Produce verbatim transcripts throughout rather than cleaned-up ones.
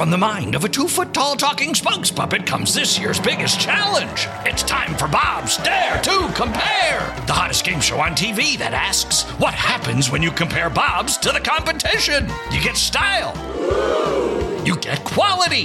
from the mind of a two-foot-tall talking spokes puppet comes this year's biggest challenge. It's time for Bob's Dare to Compare, the hottest game show on T V that asks, what happens when you compare Bobs to the competition? You get style. You get quality.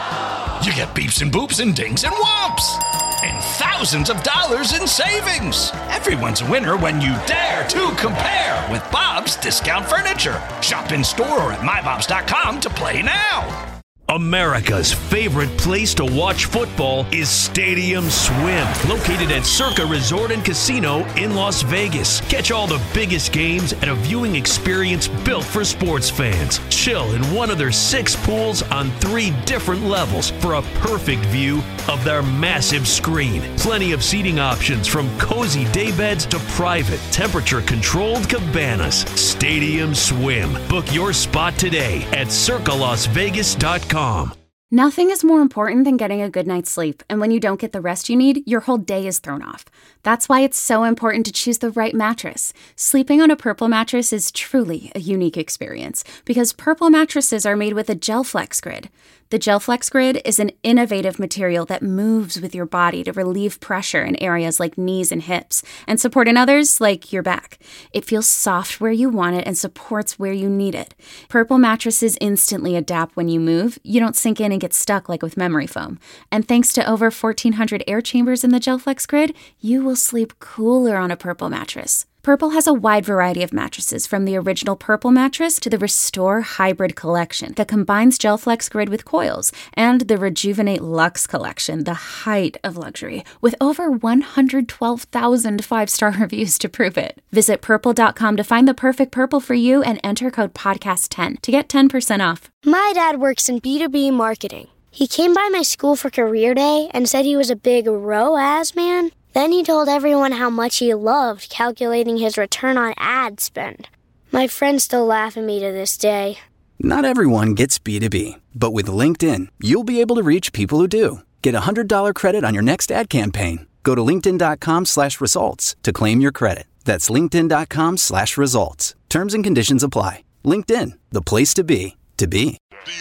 You get beeps and boops and dings and whomps. And thousands of dollars in savings. Everyone's a winner when you dare to compare with Bob's Discount Furniture. Shop in store or at my bobs dot com to play now. America's favorite place to watch football is Stadium Swim, located at Circa Resort and Casino in Las Vegas. Catch all the biggest games at a viewing experience built for sports fans. Chill in one of their six pools on three different levels for a perfect view of their massive screen. Plenty of seating options from cozy daybeds to private, temperature-controlled cabanas. Stadium Swim. Book your spot today at circa las vegas dot com. Nothing is more important than getting a good night's sleep, and when you don't get the rest you need, your whole day is thrown off. That's why it's so important to choose the right mattress. Sleeping on a Purple mattress is truly a unique experience, because Purple mattresses are made with a GelFlex Grid. The GelFlex Grid is an innovative material that moves with your body to relieve pressure in areas like knees and hips, and support in others like your back. It feels soft where you want it and supports where you need it. Purple mattresses instantly adapt when you move. You don't sink in and get stuck like with memory foam. And thanks to over fourteen hundred air chambers in the GelFlex Grid, you will sleep cooler on a Purple mattress. Purple has a wide variety of mattresses, from the original Purple mattress to the Restore Hybrid collection that combines GelFlex Grid with coils, and the Rejuvenate Luxe collection, the height of luxury, with over one hundred twelve thousand five-star reviews to prove it. Visit purple dot com to find the perfect Purple for you and enter code podcast ten to get ten percent off. My dad works in B two B marketing. He came by my school for career day and said he was a big R O A S man. Then he told everyone how much he loved calculating his return on ad spend. My friends still laugh at me to this day. Not everyone gets B two B, but with LinkedIn, you'll be able to reach people who do. Get a one hundred dollars credit on your next ad campaign. Go to linkedin dot com slash results to claim your credit. That's linkedin dot com slash results. Terms and conditions apply. LinkedIn, the place to be, to be.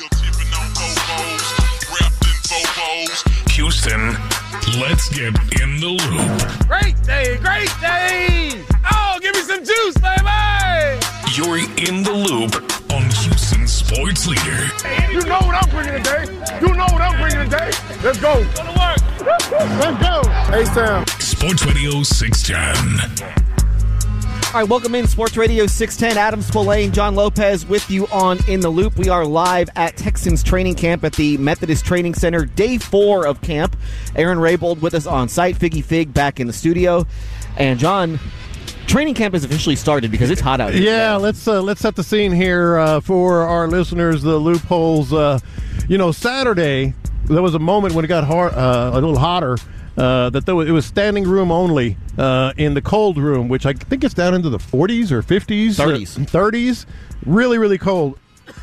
Houston, let's get in the loop. Great day, great day! Oh, give me some juice, baby! You're in the loop on Houston Sports Leader. You know what I'm bringing today. You know what I'm bringing today. Let's go. Go to work. Let's go. A-Town. Sports Radio six ten. All right, welcome in Sports Radio six ten. Adam Spillane, John Lopez with you on In the Loop. We are live at Texans training camp at the Methodist Training Center, day four of camp. Aaron Raybold with us on site, Figgy Fig back in the studio. And John, training camp has officially started because it's hot out here. Yeah, let's uh, let's set the scene here uh, for our listeners, the loopholes. Uh, you know, Saturday, there was a moment when it got hard, uh, a little hotter. Uh, that there was, it was standing room only uh, in the cold room, which I think it's down into the forties or fifties. thirties. Uh, thirties. Really, really cold.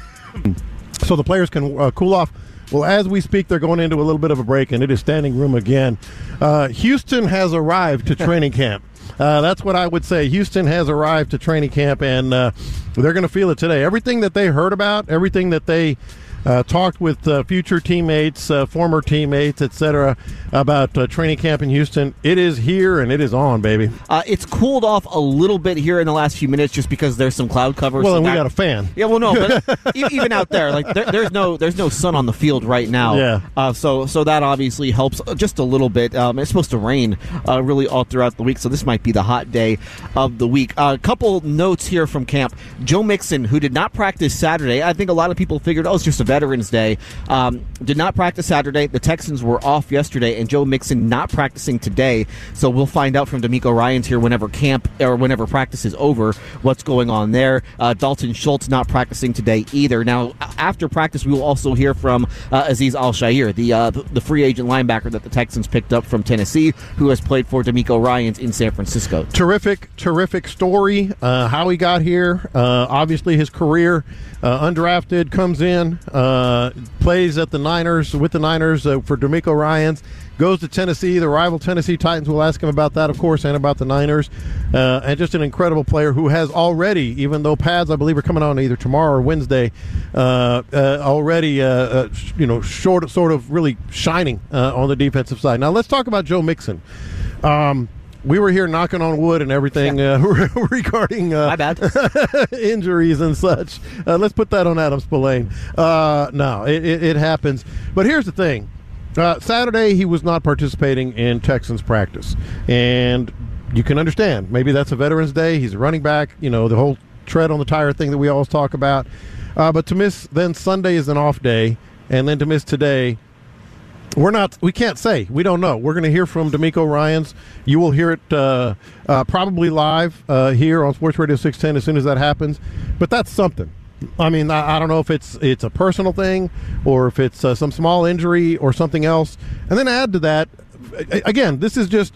So the players can uh, cool off. Well, as we speak, they're going into a little bit of a break, and it is standing room again. Uh, Houston has arrived to training camp. Uh, that's what I would say. Houston has arrived to training camp, and uh, they're going to feel it today. Everything that they heard about, everything that they Uh, talked with uh, future teammates, uh, former teammates, et cetera, about uh, training camp in Houston. It is here and it is on, baby. Uh, it's cooled off a little bit here in the last few minutes just because there's some cloud cover. Well, so and that, we got a fan. Yeah, well, no, but e- even out there, like there, there's no there's no sun on the field right now. Yeah. Uh, so so that obviously helps just a little bit. Um, it's supposed to rain uh, really all throughout the week, so this might be the hot day of the week. A uh, couple notes here from camp. Joe Mixon, who did not practice Saturday, I think a lot of people figured, oh, it's just a Veterans Day. Um, did not practice Saturday. The Texans were off yesterday, and Joe Mixon not practicing today. So we'll find out from D'Amico Ryans here whenever camp or whenever practice is over what's going on there. Uh, Dalton Schultz not practicing today either. Now, after practice, we will also hear from uh, Azeez Al-Shaair, the uh, the free agent linebacker that the Texans picked up from Tennessee, who has played for D'Amico Ryans in San Francisco. Terrific, terrific story. Uh, how he got here. Uh, obviously, his career uh, undrafted comes in. Uh, uh, plays at the Niners with the Niners uh, for DeMeco Ryans. Goes to Tennessee. The rival Tennessee Titans will ask him about that, of course, and about the Niners. Uh, and just an incredible player who has already, even though pads, I believe, are coming on either tomorrow or Wednesday, uh, uh, already, uh, uh, you know, short, sort of really shining uh, on the defensive side. Now, let's talk about Joe Mixon. Um, we were here knocking on wood and everything uh, regarding uh, My bad. injuries and such. Uh, let's put that on Adam Spillane. Uh, no, it, it, it happens. But here's the thing. Uh, Saturday, he was not participating in Texans practice. And you can understand. Maybe that's a Veterans Day. He's a running back. You know, the whole tread on the tire thing that we always talk about. Uh, but to miss then Sunday is an off day. And then to miss today, we're not, we can't say. We don't know. We're going to hear from DeMeco Ryans. You will hear it uh, uh, probably live uh, here on Sports Radio six ten as soon as that happens. But that's something. I mean, I, I don't know if it's it's a personal thing or if it's uh, some small injury or something else. And then add to that, again, this is just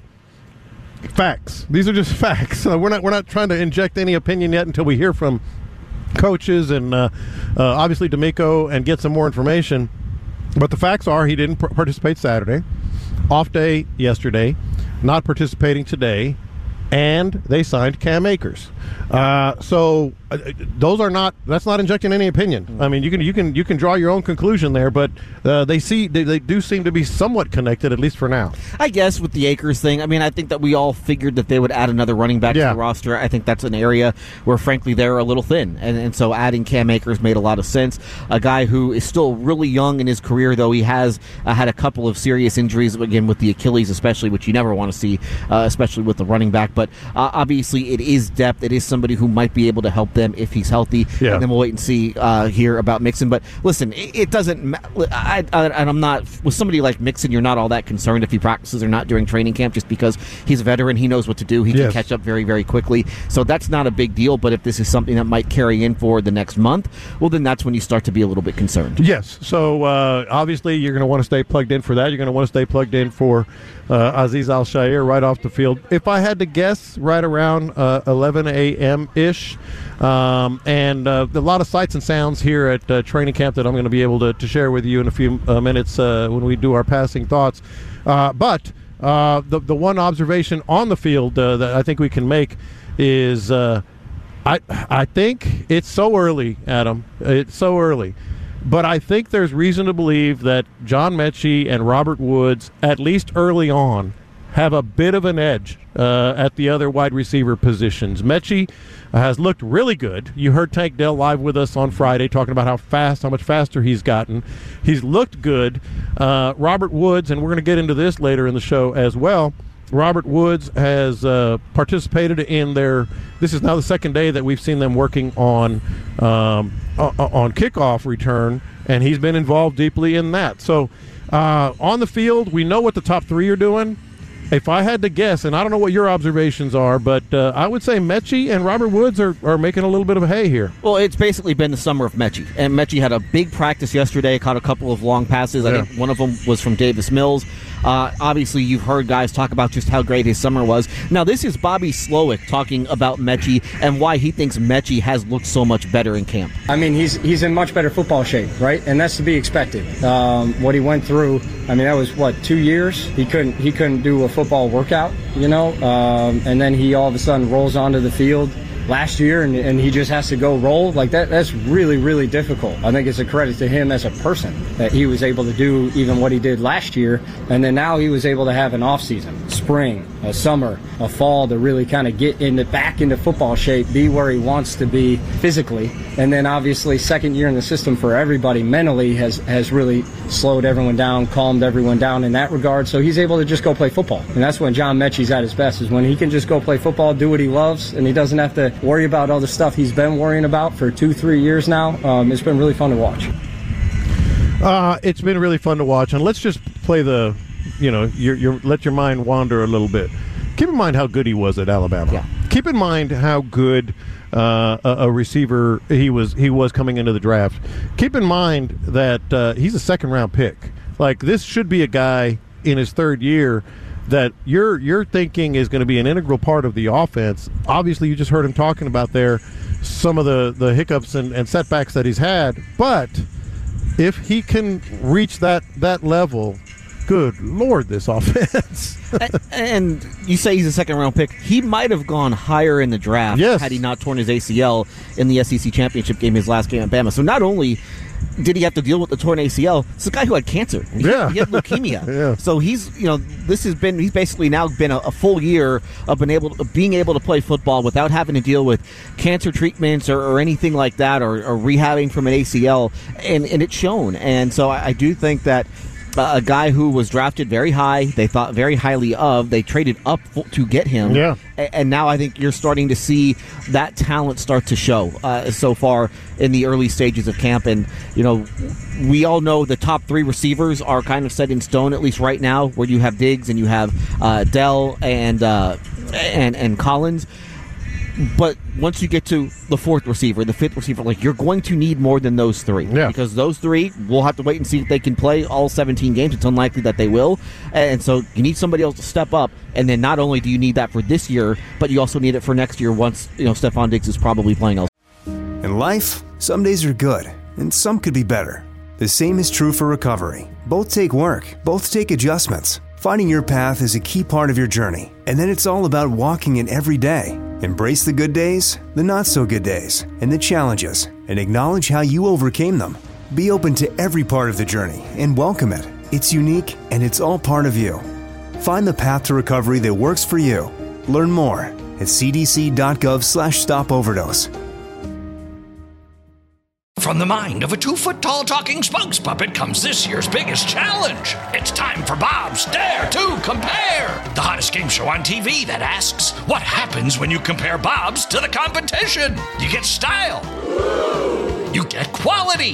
facts. These are just facts. Uh, we're not we're not trying to inject any opinion yet until we hear from coaches and uh, uh, obviously DeMeco and get some more information. But the facts are he didn't participate Saturday, off day yesterday, not participating today, and they signed Cam Akers. Uh, so uh, those are not. That's not injecting any opinion. I mean, you can you can you can draw your own conclusion there, but uh, they see they, they do seem to be somewhat connected, at least for now. I guess with the Akers thing, I mean, I think that we all figured that they would add another running back yeah. to the roster. I think that's an area where, frankly, they're a little thin, and and so adding Cam Akers made a lot of sense. A guy who is still really young in his career, though he has uh, had a couple of serious injuries, again with the Achilles, especially, which you never want to see, uh, especially with the running back. But uh, obviously, it is depth. It is somebody who might be able to help them if he's healthy. Yeah. And then we'll wait and see uh, here about Mixon. But listen, it, it doesn't ma- I, I, and I'm not, with somebody like Mixon, you're not all that concerned if he practices or not during training camp just because he's a veteran. He knows what to do. He yes. can catch up very, very quickly. So that's not a big deal. But if this is something that might carry in for the next month, well, then that's when you start to be a little bit concerned. Yes. So uh, obviously you're going to want to stay plugged in for that. You're going to want to stay plugged in for uh, Aziz Al-Shair right off the field. If I had to guess, right around uh, eleven a.m.-ish. Um, and uh, a lot of sights and sounds here at uh, training camp that I'm going to be able to, to share with you in a few uh, minutes uh, when we do our passing thoughts. Uh, but uh, the the one observation on the field uh, that I think we can make is uh, I I think it's so early, Adam. It's so early. But I think there's reason to believe that John Mechie and Robert Woods, at least early on, have a bit of an edge uh, at the other wide receiver positions. Mechie has looked really good. You heard Tank Dell live with us on Friday talking about how fast, how much faster he's gotten. He's looked good. Uh, Robert Woods, and we're going to get into this later in the show as well, Robert Woods has uh, participated in their, this is now the second day that we've seen them working on um, on kickoff return, and he's been involved deeply in that. So uh, on the field, we know what the top three are doing. If I had to guess, and I don't know what your observations are, but uh, I would say Mechie and Robert Woods are, are making a little bit of a hay here. Well, it's basically been the summer of Mechie. And Mechie had a big practice yesterday, caught a couple of long passes. Yeah. I think one of them was from Davis Mills. Uh, obviously, you've heard guys talk about just how great his summer was. Now, this is Bobby Slowick talking about Mechie and why he thinks Mechie has looked so much better in camp. I mean, he's he's in much better football shape, right? And that's to be expected. Um, what he went through, I mean, that was, what, two years? He couldn't he couldn't do a football workout, you know? Um, and then he all of a sudden rolls onto the field last year, and, and he just has to go roll like that. That's really, really difficult. I think it's a credit to him as a person that he was able to do even what he did last year, and then now he was able to have an off season, spring, a summer, a fall to really kind of get into back into football shape, be where he wants to be physically, and then obviously second year in the system for everybody mentally has has really slowed everyone down, calmed everyone down in that regard. So he's able to just go play football, and that's when John Mechie's at his best, is when he can just go play football, do what he loves, and he doesn't have to worry about all the stuff he's been worrying about for two, three years now. Um, it's been really fun to watch. Uh, it's been really fun to watch, and let's just play the, you know, your, your let your mind wander a little bit. Keep in mind how good he was at Alabama. Yeah. Keep in mind how good uh, a, a receiver he was. He was coming into the draft. Keep in mind that uh, he's a second round pick. Like, this should be a guy in his third year that you're you're thinking is going to be an integral part of the offense. Obviously, you just heard him talking about there some of the, the hiccups and, and setbacks that he's had, but if he can reach that that level, good Lord, this offense. and, and you say he's a second-round pick. He might have gone higher in the draft yes. had he not torn his A C L in the S E C championship game, his last game at Bama. So not only did he have to deal with the torn A C L, it's a guy who had cancer. He, yeah. he had leukemia. yeah. So he's, you know, this has been, he's basically now been a, a full year of been able to, of being able to play football without having to deal with cancer treatments or, or anything like that, or, or rehabbing from an A C L, and, and it's shown. And so I, I do think that Uh, a guy who was drafted very high, they thought very highly of, they traded up f- to get him, yeah. a- and now I think you're starting to see that talent start to show uh, so far in the early stages of camp. And, you know, we all know the top three receivers are kind of set in stone, at least right now, where you have Diggs and you have uh, Dell and, uh, and, and Collins. But once you get to the fourth receiver, the fifth receiver, like, you're going to need more than those three. Yeah. Because those three, we'll have to wait and see if they can play all seventeen games. It's unlikely that they will. And so you need somebody else to step up. And then not only do you need that for this year, but you also need it for next year once, you know, Stephon Diggs is probably playing else. In life, some days are good, and some could be better. The same is true for recovery. Both take work. Both take adjustments. Finding your path is a key part of your journey, and then it's all about walking it every day. Embrace the good days, the not-so-good days, and the challenges, and acknowledge how you overcame them. Be open to every part of the journey and welcome it. It's unique, and it's all part of you. Find the path to recovery that works for you. Learn more at cdc.gov slash stop overdose. From the mind of a two-foot-tall talking spokes puppet comes this year's biggest challenge. It's time for Bob's Dare to Compare, the hottest game show on T V that asks, what happens when you compare Bob's to the competition? You get style. You get quality.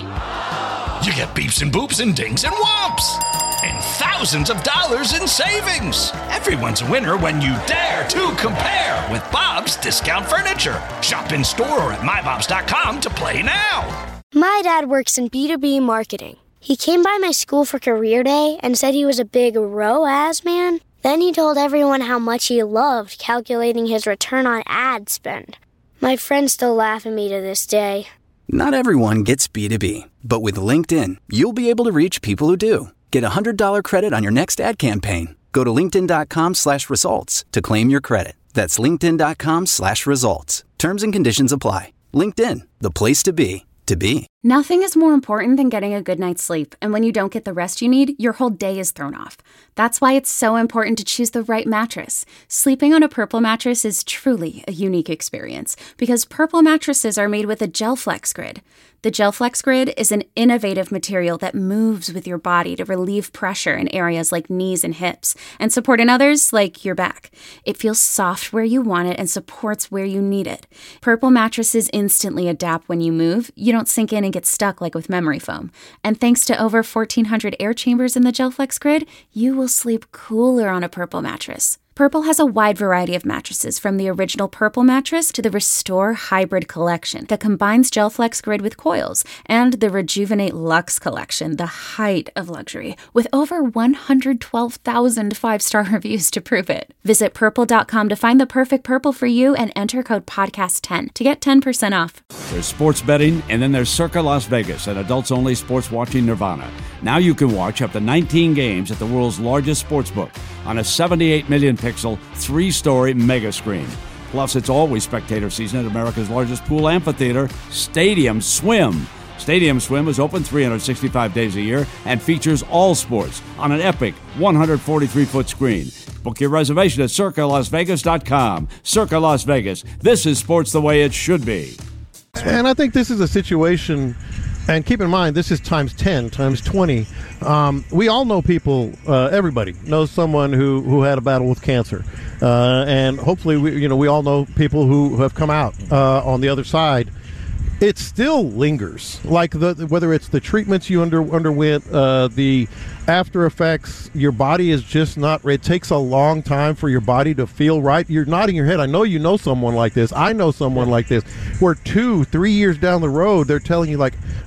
You get beeps and boops and dings and whomps. And thousands of dollars in savings. Everyone's a winner when you dare to compare with Bob's Discount Furniture. Shop in store or at my bobs dot com to play now. My dad works in B two B marketing. He came by my school for career day and said he was a big R O A S man. Then he told everyone how much he loved calculating his return on ad spend. My friends still laugh at me to this day. Not everyone gets B two B, but with LinkedIn, you'll be able to reach people who do. Get a one hundred dollars credit on your next ad campaign. Go to linkedin.com slash results to claim your credit. That's linkedin.com slash results. Terms and conditions apply. LinkedIn, the place to be, to be. Nothing is more important than getting a good night's sleep, and when you don't get the rest you need, your whole day is thrown off. That's why it's so important to choose the right mattress. Sleeping on a Purple mattress is truly a unique experience, because Purple mattresses are made with a GelFlex Grid. The GelFlex Grid is an innovative material that moves with your body to relieve pressure in areas like knees and hips, and support in others like your back. It feels soft where you want it and supports where you need it. Purple mattresses instantly adapt when you move. You don't sink in and get stuck like with memory foam. And thanks to over fourteen hundred air chambers in the GelFlex Grid, you will sleep cooler on a Purple mattress. Purple has a wide variety of mattresses, from the original Purple mattress to the Restore Hybrid collection that combines GelFlex Grid with coils, and the Rejuvenate Luxe collection, the height of luxury, with over one hundred twelve thousand five-star reviews to prove it. Visit purple dot com to find the perfect Purple for you and enter code podcast ten to get ten percent off. There's sports betting, and then there's Circa Las Vegas, an adults-only sports watching nirvana. Now you can watch up to nineteen games at the world's largest sportsbook on a seventy-eight million pixel, three-story mega screen. Plus, it's always spectator season at America's largest pool amphitheater, Stadium Swim. Stadium Swim is open three hundred sixty-five days a year and features all sports on an epic one hundred forty-three foot screen. Book your reservation at circa las vegas dot com. Circa Las Vegas. This is sports the way it should be. And I think this is a situation, and keep in mind, this is times ten, times twenty. Um, we all know people, uh, everybody knows someone who, who had a battle with cancer. Uh, and hopefully, we, you know, we all know people who, who have come out uh, on the other side. It still lingers, like the whether it's the treatments you under, underwent, uh, the after effects, your body is just not, it takes a long time for your body to feel right. You're nodding your head. I know you know someone like this. I know someone like this, where two, three years down the road, they're telling you, like,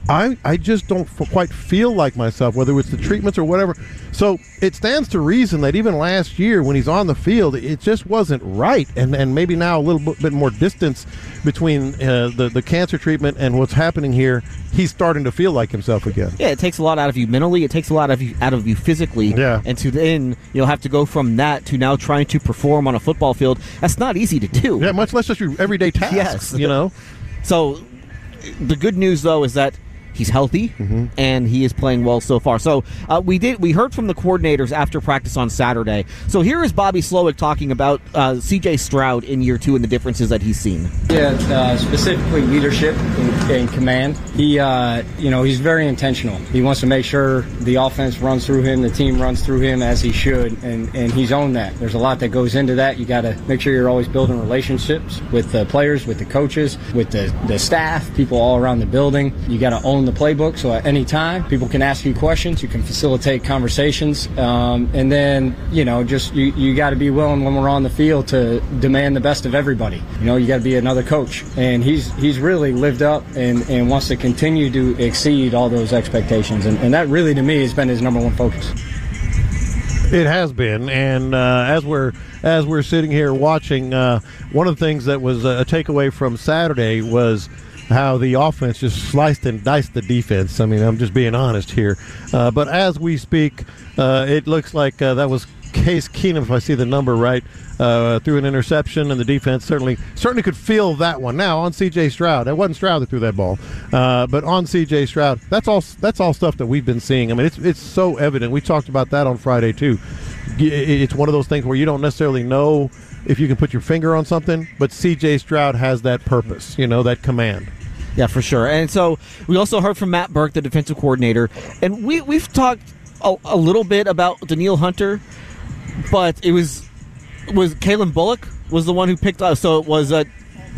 I, I just don't f- quite feel like myself, whether it's the treatments or whatever. So it stands to reason that even last year when he's on the field, it just wasn't right. And and maybe now a little bit more distance between uh, the, the cancer treatment and what's happening here, he's starting to feel like himself again. Yeah, it takes a lot out of you mentally. It takes a lot of you, out of you physically. Yeah. And to then you'll have to go from that to now trying to perform on a football field. That's not easy to do. Yeah, much less just your everyday tasks, yes. you know. So the good news, though, is that he's healthy, mm-hmm. and he is playing well so far. So uh, we did. We heard from the coordinators after practice on Saturday. So here is Bobby Slowik talking about uh, C J Stroud in year two and the differences that he's seen. Yeah, uh, specifically leadership and, and command. He, uh, you know, he's very intentional. He wants to make sure the offense runs through him, the team runs through him as he should, and, and he's owned that. There's a lot that goes into that. You got to make sure you're always building relationships with the players, with the coaches, with the, the staff, people all around the building. You got to own the playbook, so at any time people can ask you questions, you can facilitate conversations, um, and then you know just you, you got to be willing when we're on the field to demand the best of everybody. You know, you got to be another coach, and he's he's really lived up and, and wants to continue to exceed all those expectations, and, and that really to me has been his number one focus. It has been, and uh, as we're as we're sitting here watching, uh, one of the things that was a takeaway from Saturday was how the offense just sliced and diced the defense. I mean, I'm just being honest here. Uh, but as we speak, uh, it looks like uh, that was Case Keenum, if I see the number right, uh, threw an interception, and the defense certainly certainly could feel that one. Now, on C J Stroud, it wasn't Stroud that threw that ball, uh, but on C J Stroud, that's all that's all stuff that we've been seeing. I mean, it's, it's so evident. We talked about that on Friday, too. It's one of those things where you don't necessarily know if you can put your finger on something, but C J Stroud has that purpose, you know, that command. Yeah, for sure. And so we also heard from Matt Burke, the defensive coordinator, and we, we've talked a, a little bit about Danielle Hunter, but it was was Kalen Bullock was the one who picked off. So it was a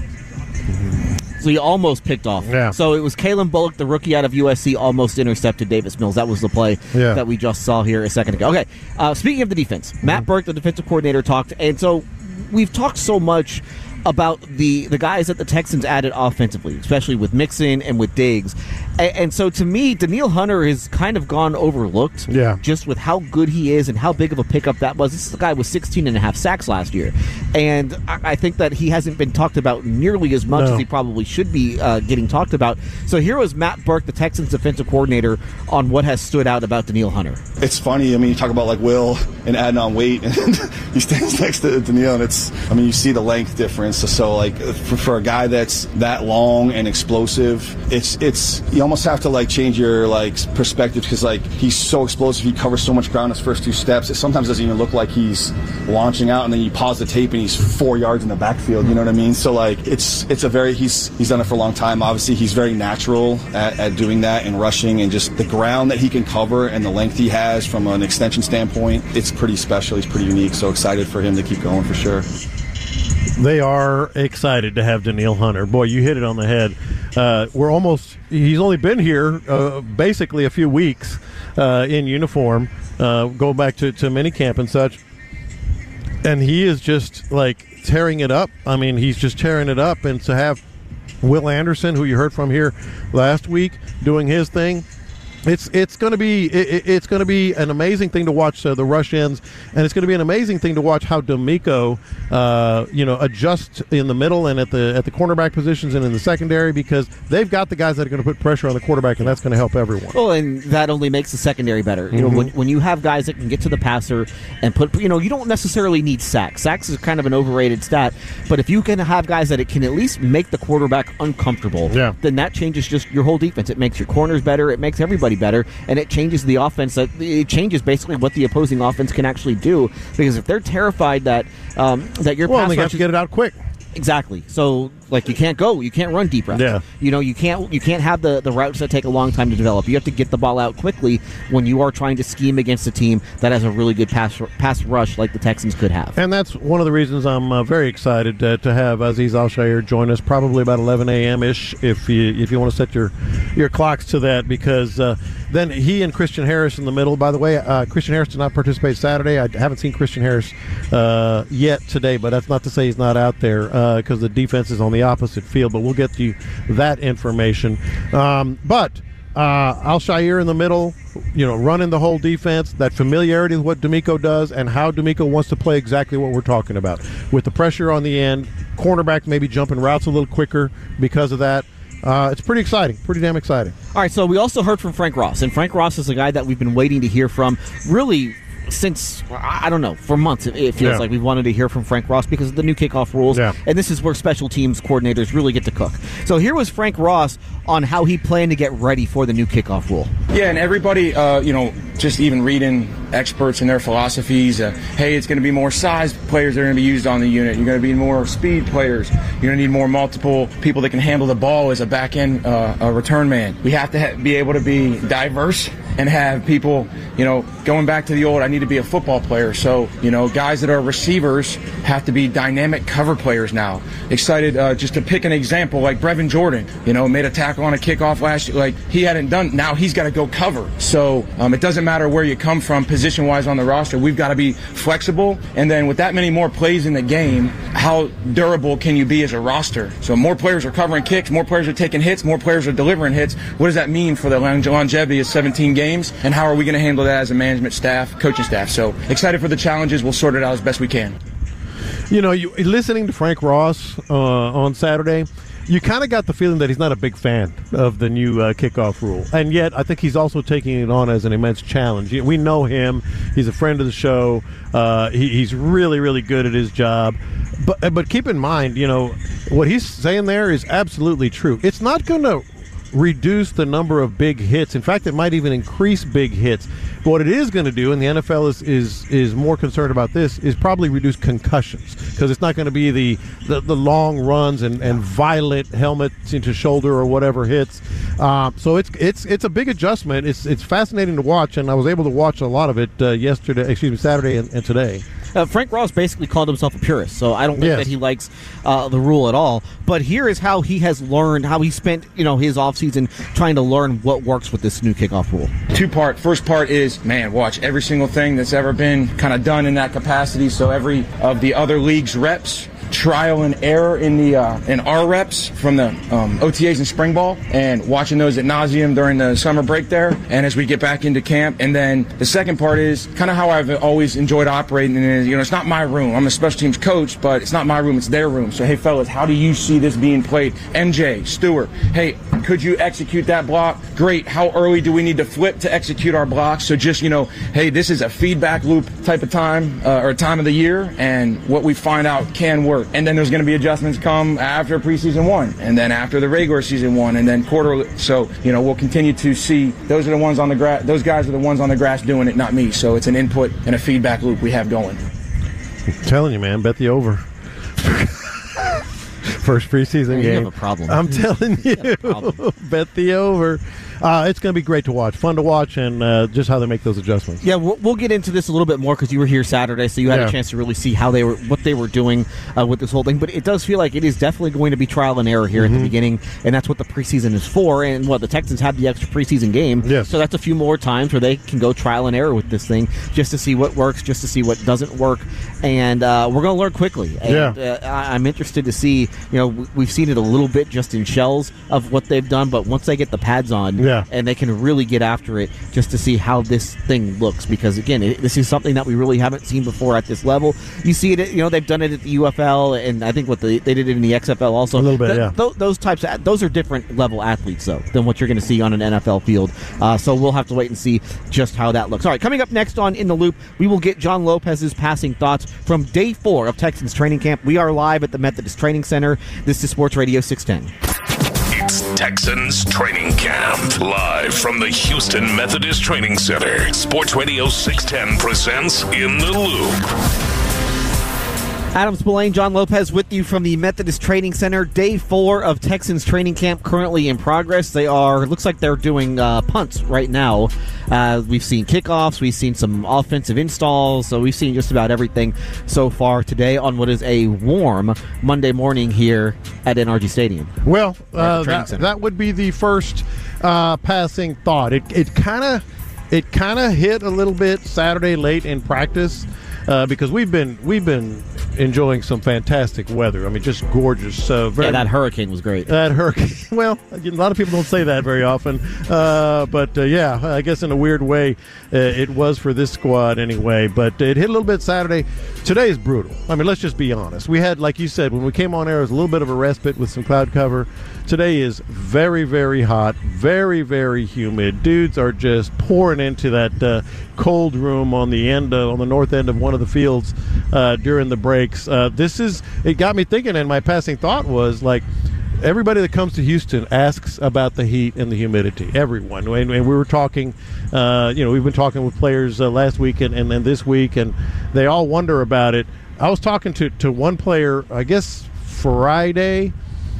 so he almost picked off. Yeah. So it was Kalen Bullock, the rookie out of U S C, almost intercepted Davis Mills. That was the play yeah. that we just saw here a second ago. Okay. Uh, speaking of the defense, mm-hmm. Matt Burke, the defensive coordinator, talked, and so we've talked so much about the, the guys that the Texans added offensively, especially with Mixon and with Diggs. And, and so to me, Danielle Hunter has kind of gone overlooked yeah. just with how good he is and how big of a pickup that was. This is the guy with sixteen and a half sacks last year. And I, I think that he hasn't been talked about nearly as much no. as he probably should be uh, getting talked about. So here was Matt Burke, the Texans defensive coordinator, on what has stood out about Danielle Hunter. It's funny. I mean, you talk about like Will and adding on weight, and he stands next to Danielle, and it's, I mean, you see the length difference. So, so like, For, for a guy that's that long and explosive, it's it's you almost have to like change your like perspective, because like he's so explosive, he covers so much ground his first two steps. It sometimes doesn't even look like he's launching out, and then you pause the tape and he's four yards in the backfield. You know what I mean? So like it's it's a very he's he's done it for a long time. Obviously, he's very natural at, at doing that and rushing, and just the ground that he can cover and the length he has from an extension standpoint. It's pretty special. He's pretty unique. So excited for him to keep going for sure. They are excited to have Danielle Hunter. Boy, you hit it on the head. Uh, we're almost – he's only been here uh, basically a few weeks uh, in uniform, uh, going back to, to minicamp and such. And he is just, like, tearing it up. I mean, he's just tearing it up. And to have Will Anderson, who you heard from here last week, doing his thing – It's it's going to be it, it's going to be an amazing thing to watch uh, the rush ends, and it's going to be an amazing thing to watch how D'Amico, uh, you know, adjust in the middle and at the at the cornerback positions and in the secondary, because they've got the guys that are going to put pressure on the quarterback, and that's going to help everyone. Well, and that only makes the secondary better. You know, Mm-hmm. when when you have guys that can get to the passer and put, you know, you don't necessarily need sacks. Sacks is kind of an overrated stat, but if you can have guys that it can at least make the quarterback uncomfortable, yeah. then that changes just your whole defense. It makes your corners better. It makes everybody better, and it changes the offense. That it changes basically what the opposing offense can actually do, because if they're terrified that um, that your well, pass they rush have to is, get it out quick. Exactly. So, like, you can't go, you can't run deep routes. Yeah. You know, you can't you can't have the, the routes that take a long time to develop. You have to get the ball out quickly when you are trying to scheme against a team that has a really good pass pass rush like the Texans could have. And that's one of the reasons I'm uh, very excited uh, to have Azeez Al-Shaair join us, probably about eleven a.m. ish, if you if you want to set your your clocks to that, because uh, then he and Christian Harris in the middle. By the way, uh, Christian Harris did not participate Saturday. I haven't seen Christian Harris uh, yet today, but that's not to say he's not out there, because uh, the defense is on the opposite field. But we'll get you that information. Um, but uh, Al-Shaair in the middle, you know, running the whole defense, that familiarity with what D'Amico does and how D'Amico wants to play exactly what we're talking about. With the pressure on the end, cornerback maybe jumping routes a little quicker because of that. Uh, it's pretty exciting, pretty damn exciting. All right, so we also heard from Frank Ross, and Frank Ross is a guy that we've been waiting to hear from really since, I don't know, for months it feels yeah. like we've wanted to hear from Frank Ross because of the new kickoff rules, yeah. and this is where special teams coordinators really get to cook. So here was Frank Ross on how he planned to get ready for the new kickoff rule. Yeah, and everybody, uh, you know, just even reading experts and their philosophies, uh, hey, it's going to be more size players that are going to be used on the unit. You're going to be more speed players. You're going to need more multiple people that can handle the ball as a back-end uh, a return man. We have to ha- be able to be diverse and have people, you know, going back to the old, I need to be a football player. So, you know, guys that are receivers have to be dynamic cover players now. Excited uh, just to pick an example, like Brevin Jordan, you know, made a tackle on a kickoff last year. Like, he hadn't done, now he's got to go cover. So um, it doesn't matter where you come from position-wise on the roster. We've got to be flexible. And then with that many more plays in the game, how durable can you be as a roster? So more players are covering kicks, more players are taking hits, more players are delivering hits. What does that mean for the longevity of seventeen games? And how are we going to handle that as a management staff, coaching staff? So excited for the challenges. We'll sort it out as best we can. You know, you listening to Frank Ross uh, on Saturday, you kind of got the feeling that he's not a big fan of the new uh, kickoff rule. And yet, I think he's also taking it on as an immense challenge. We know him. He's a friend of the show. Uh, he, he's really, really good at his job. But, but keep in mind, you know, what he's saying there is absolutely true. It's not going to reduce the number of big hits. In fact, it might even increase big hits. But what it is going to do, and the N F L is is, is more concerned about this, is probably reduce concussions, because it's not going to be the, the, the long runs and, and violent helmets into shoulder or whatever hits. Uh, so it's it's it's a big adjustment. It's it's fascinating to watch, and I was able to watch a lot of it uh, yesterday, excuse me, Saturday and, and today. Uh, Frank Ross basically called himself a purist, so I don't think yes. that he likes uh, the rule at all. But here is how he has learned, how he spent, you know, his offseason trying to learn what works with this new kickoff rule. Two part. First part is, man, watch every single thing that's ever been kind of done in that capacity. So every of the other league's reps, trial and error in the uh, in our reps from the um, O T As and spring ball, and watching those ad nauseum during the summer break there, and as we get back into camp. And then the second part is kind of how I've always enjoyed operating. Is, you know, it's not my room. I'm a special teams coach, but it's not my room. It's their room. So hey, fellas, how do you see this being played? M J, Stewart, hey, could you execute that block? Great. How early do we need to flip to execute our blocks? So just, you know, hey, this is a feedback loop type of time uh, or time of the year, and what we find out can work. And then there's going to be adjustments come after preseason one, and then after the regular season one, and then quarter. So, you know, we'll continue to see. Those are the ones on the grass. Those guys are the ones on the grass doing it, not me. So it's an input and a feedback loop we have going. I'm telling you, man, bet the over. First preseason you game. You have a problem. I'm telling you, bet the over. Uh, it's going to be great to watch, fun to watch, and uh, just how they make those adjustments. Yeah, we'll, we'll get into this a little bit more because you were here Saturday, so you had yeah. a chance to really see how they were, what they were doing uh, with this whole thing. But it does feel like it is definitely going to be trial and error here mm-hmm. at the beginning, and that's what the preseason is for. And what the Texans had the extra preseason game, yes. so that's a few more times where they can go trial and error with this thing, just to see what works, just to see what doesn't work, and uh, we're going to learn quickly. And yeah. uh, I'm interested to see. You know, we've seen it a little bit just in shells of what they've done, but once they get the pads on, yeah. and they can really get after it just to see how this thing looks, because again, it, this is something that we really haven't seen before at this level. You see it, you know, they've done it at the U F L, and I think what the, they did it in the X F L also. A little bit, Th- yeah. Th- those types, of, those are different level athletes, though, than what you're going to see on an N F L field. Uh, so we'll have to wait and see just how that looks. All right, coming up next on In the Loop, we will get John Lopez's passing thoughts from day four of Texans training camp. We are live at the Methodist Training Center. This is Sports Radio six ten. It's Texans Training Camp, live from the Houston Methodist Training Center. Sports Radio six ten presents In the Loop. Adam Spillane, John Lopez with you from the Methodist Training Center. Day four of Texans training camp currently in progress. They are, looks like they're doing uh, punts right now. Uh, we've seen kickoffs. We've seen some offensive installs. So we've seen just about everything so far today on what is a warm Monday morning here at N R G Stadium. Well, uh, that, that would be the first uh, passing thought. It it kind of it kind of hit a little bit Saturday late in practice uh, because we've been we've been enjoying some fantastic weather. I mean, just gorgeous. Uh, very, yeah, that hurricane was great. That hurricane. Well, a lot of people don't say that very often. Uh, but, uh, yeah, I guess in a weird way uh, it was for this squad anyway. But it hit a little bit Saturday. Today is brutal. I mean, let's just be honest. We had, like you said, when we came on air, it was a little bit of a respite with some cloud cover. Today is very, very hot, very, very humid. Dudes are just pouring into that uh, cold room on the end, uh, on the north end of one of the fields uh, during the breaks. Uh, this is, it got me thinking, and my passing thought was, like, everybody that comes to Houston asks about the heat and the humidity. Everyone. And, and we were talking, uh, you know, we've been talking with players uh, last week and, and, and this week, and they all wonder about it. I was talking to, to one player, I guess, Friday,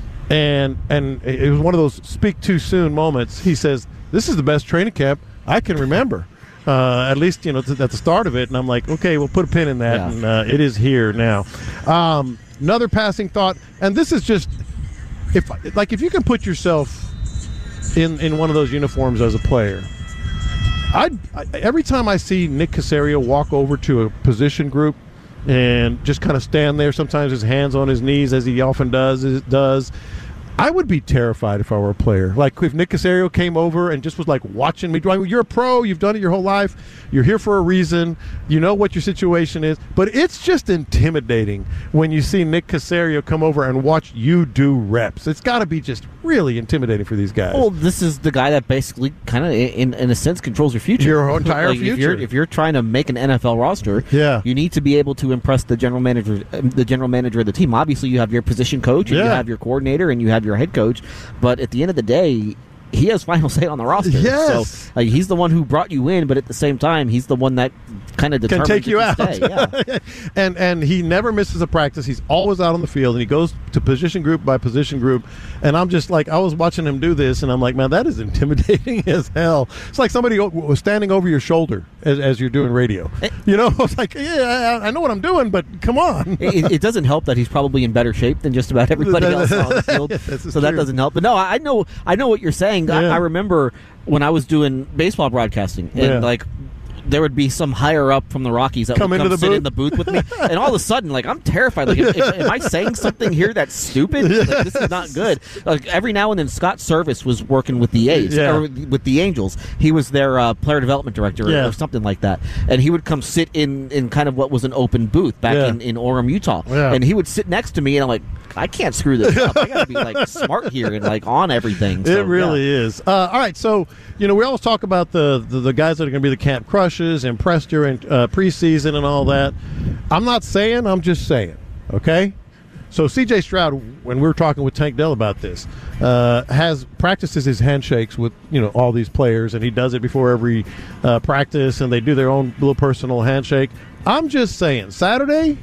and and it was one of those speak too soon moments. He says, this is the best training camp I can remember, uh, at least, you know, at the start of it. And I'm like, okay, we'll put a pin in that, yeah. and uh, it is here now. Um, another passing thought, and this is just, if like if you can put yourself in, in one of those uniforms as a player, I'd, I every time I see Nick Caserio walk over to a position group and just kind of stand there, sometimes his hands on his knees, as he often does, does. I would be terrified if I were a player. Like if Nick Caserio came over and just was like watching me. You're a pro. You've done it your whole life. You're here for a reason. You know what your situation is. But it's just intimidating when you see Nick Caserio come over and watch you do reps. It's got to be just really intimidating for these guys. Well, this is the guy that basically kind of, in, in a sense, controls your future. Your entire like future. If you're, if you're trying to make an N F L roster, yeah. you need to be able to impress the general manager, the general manager of the team. Obviously, you have your position coach, and yeah. you have your coordinator, and you have your head coach. But at the end of the day, he has final say on the roster. Yes. So like, he's the one who brought you in, but at the same time, he's the one that kind of determines can take you you out. Stay. Yeah. and and he never misses a practice. He's always out on the field, and he goes to position group by position group. And I'm just like, I was watching him do this, and I'm like, man, that is intimidating as hell. It's like somebody was standing over your shoulder as, as you're doing radio. It, you know, it's like, yeah, I, I know what I'm doing, but come on. it, it doesn't help that he's probably in better shape than just about everybody else on the field. Yes, so true. That doesn't help. But no, I know, I know what you're saying. Yeah. I, I remember when I was doing baseball broadcasting, and yeah. like, there would be some higher up from the Rockies that come would into come the sit booth. in the booth with me, and all of a sudden, like, I'm terrified. Like, if, if, am I saying something here that's stupid? Like, this is not good. Like, every now and then, Scott Service was working with the A's yeah. or with the Angels. He was their uh, player development director yeah. or, or something like that, and he would come sit in, in kind of what was an open booth back yeah. in, in Orem, Utah, yeah. and he would sit next to me, and I'm like, I can't screw this up. I got to be like smart here and like on everything. So, it really yeah. is. Uh, all right, so you know we always talk about the the, the guys that are going to be the camp crushes, impressed during uh, preseason and all that. I'm not saying. I'm just saying. Okay. So C J Stroud, when we were talking with Tank Dell about this, uh, has practices his handshakes with you know all these players, and he does it before every uh, practice, and they do their own little personal handshake. I'm just saying, Saturday,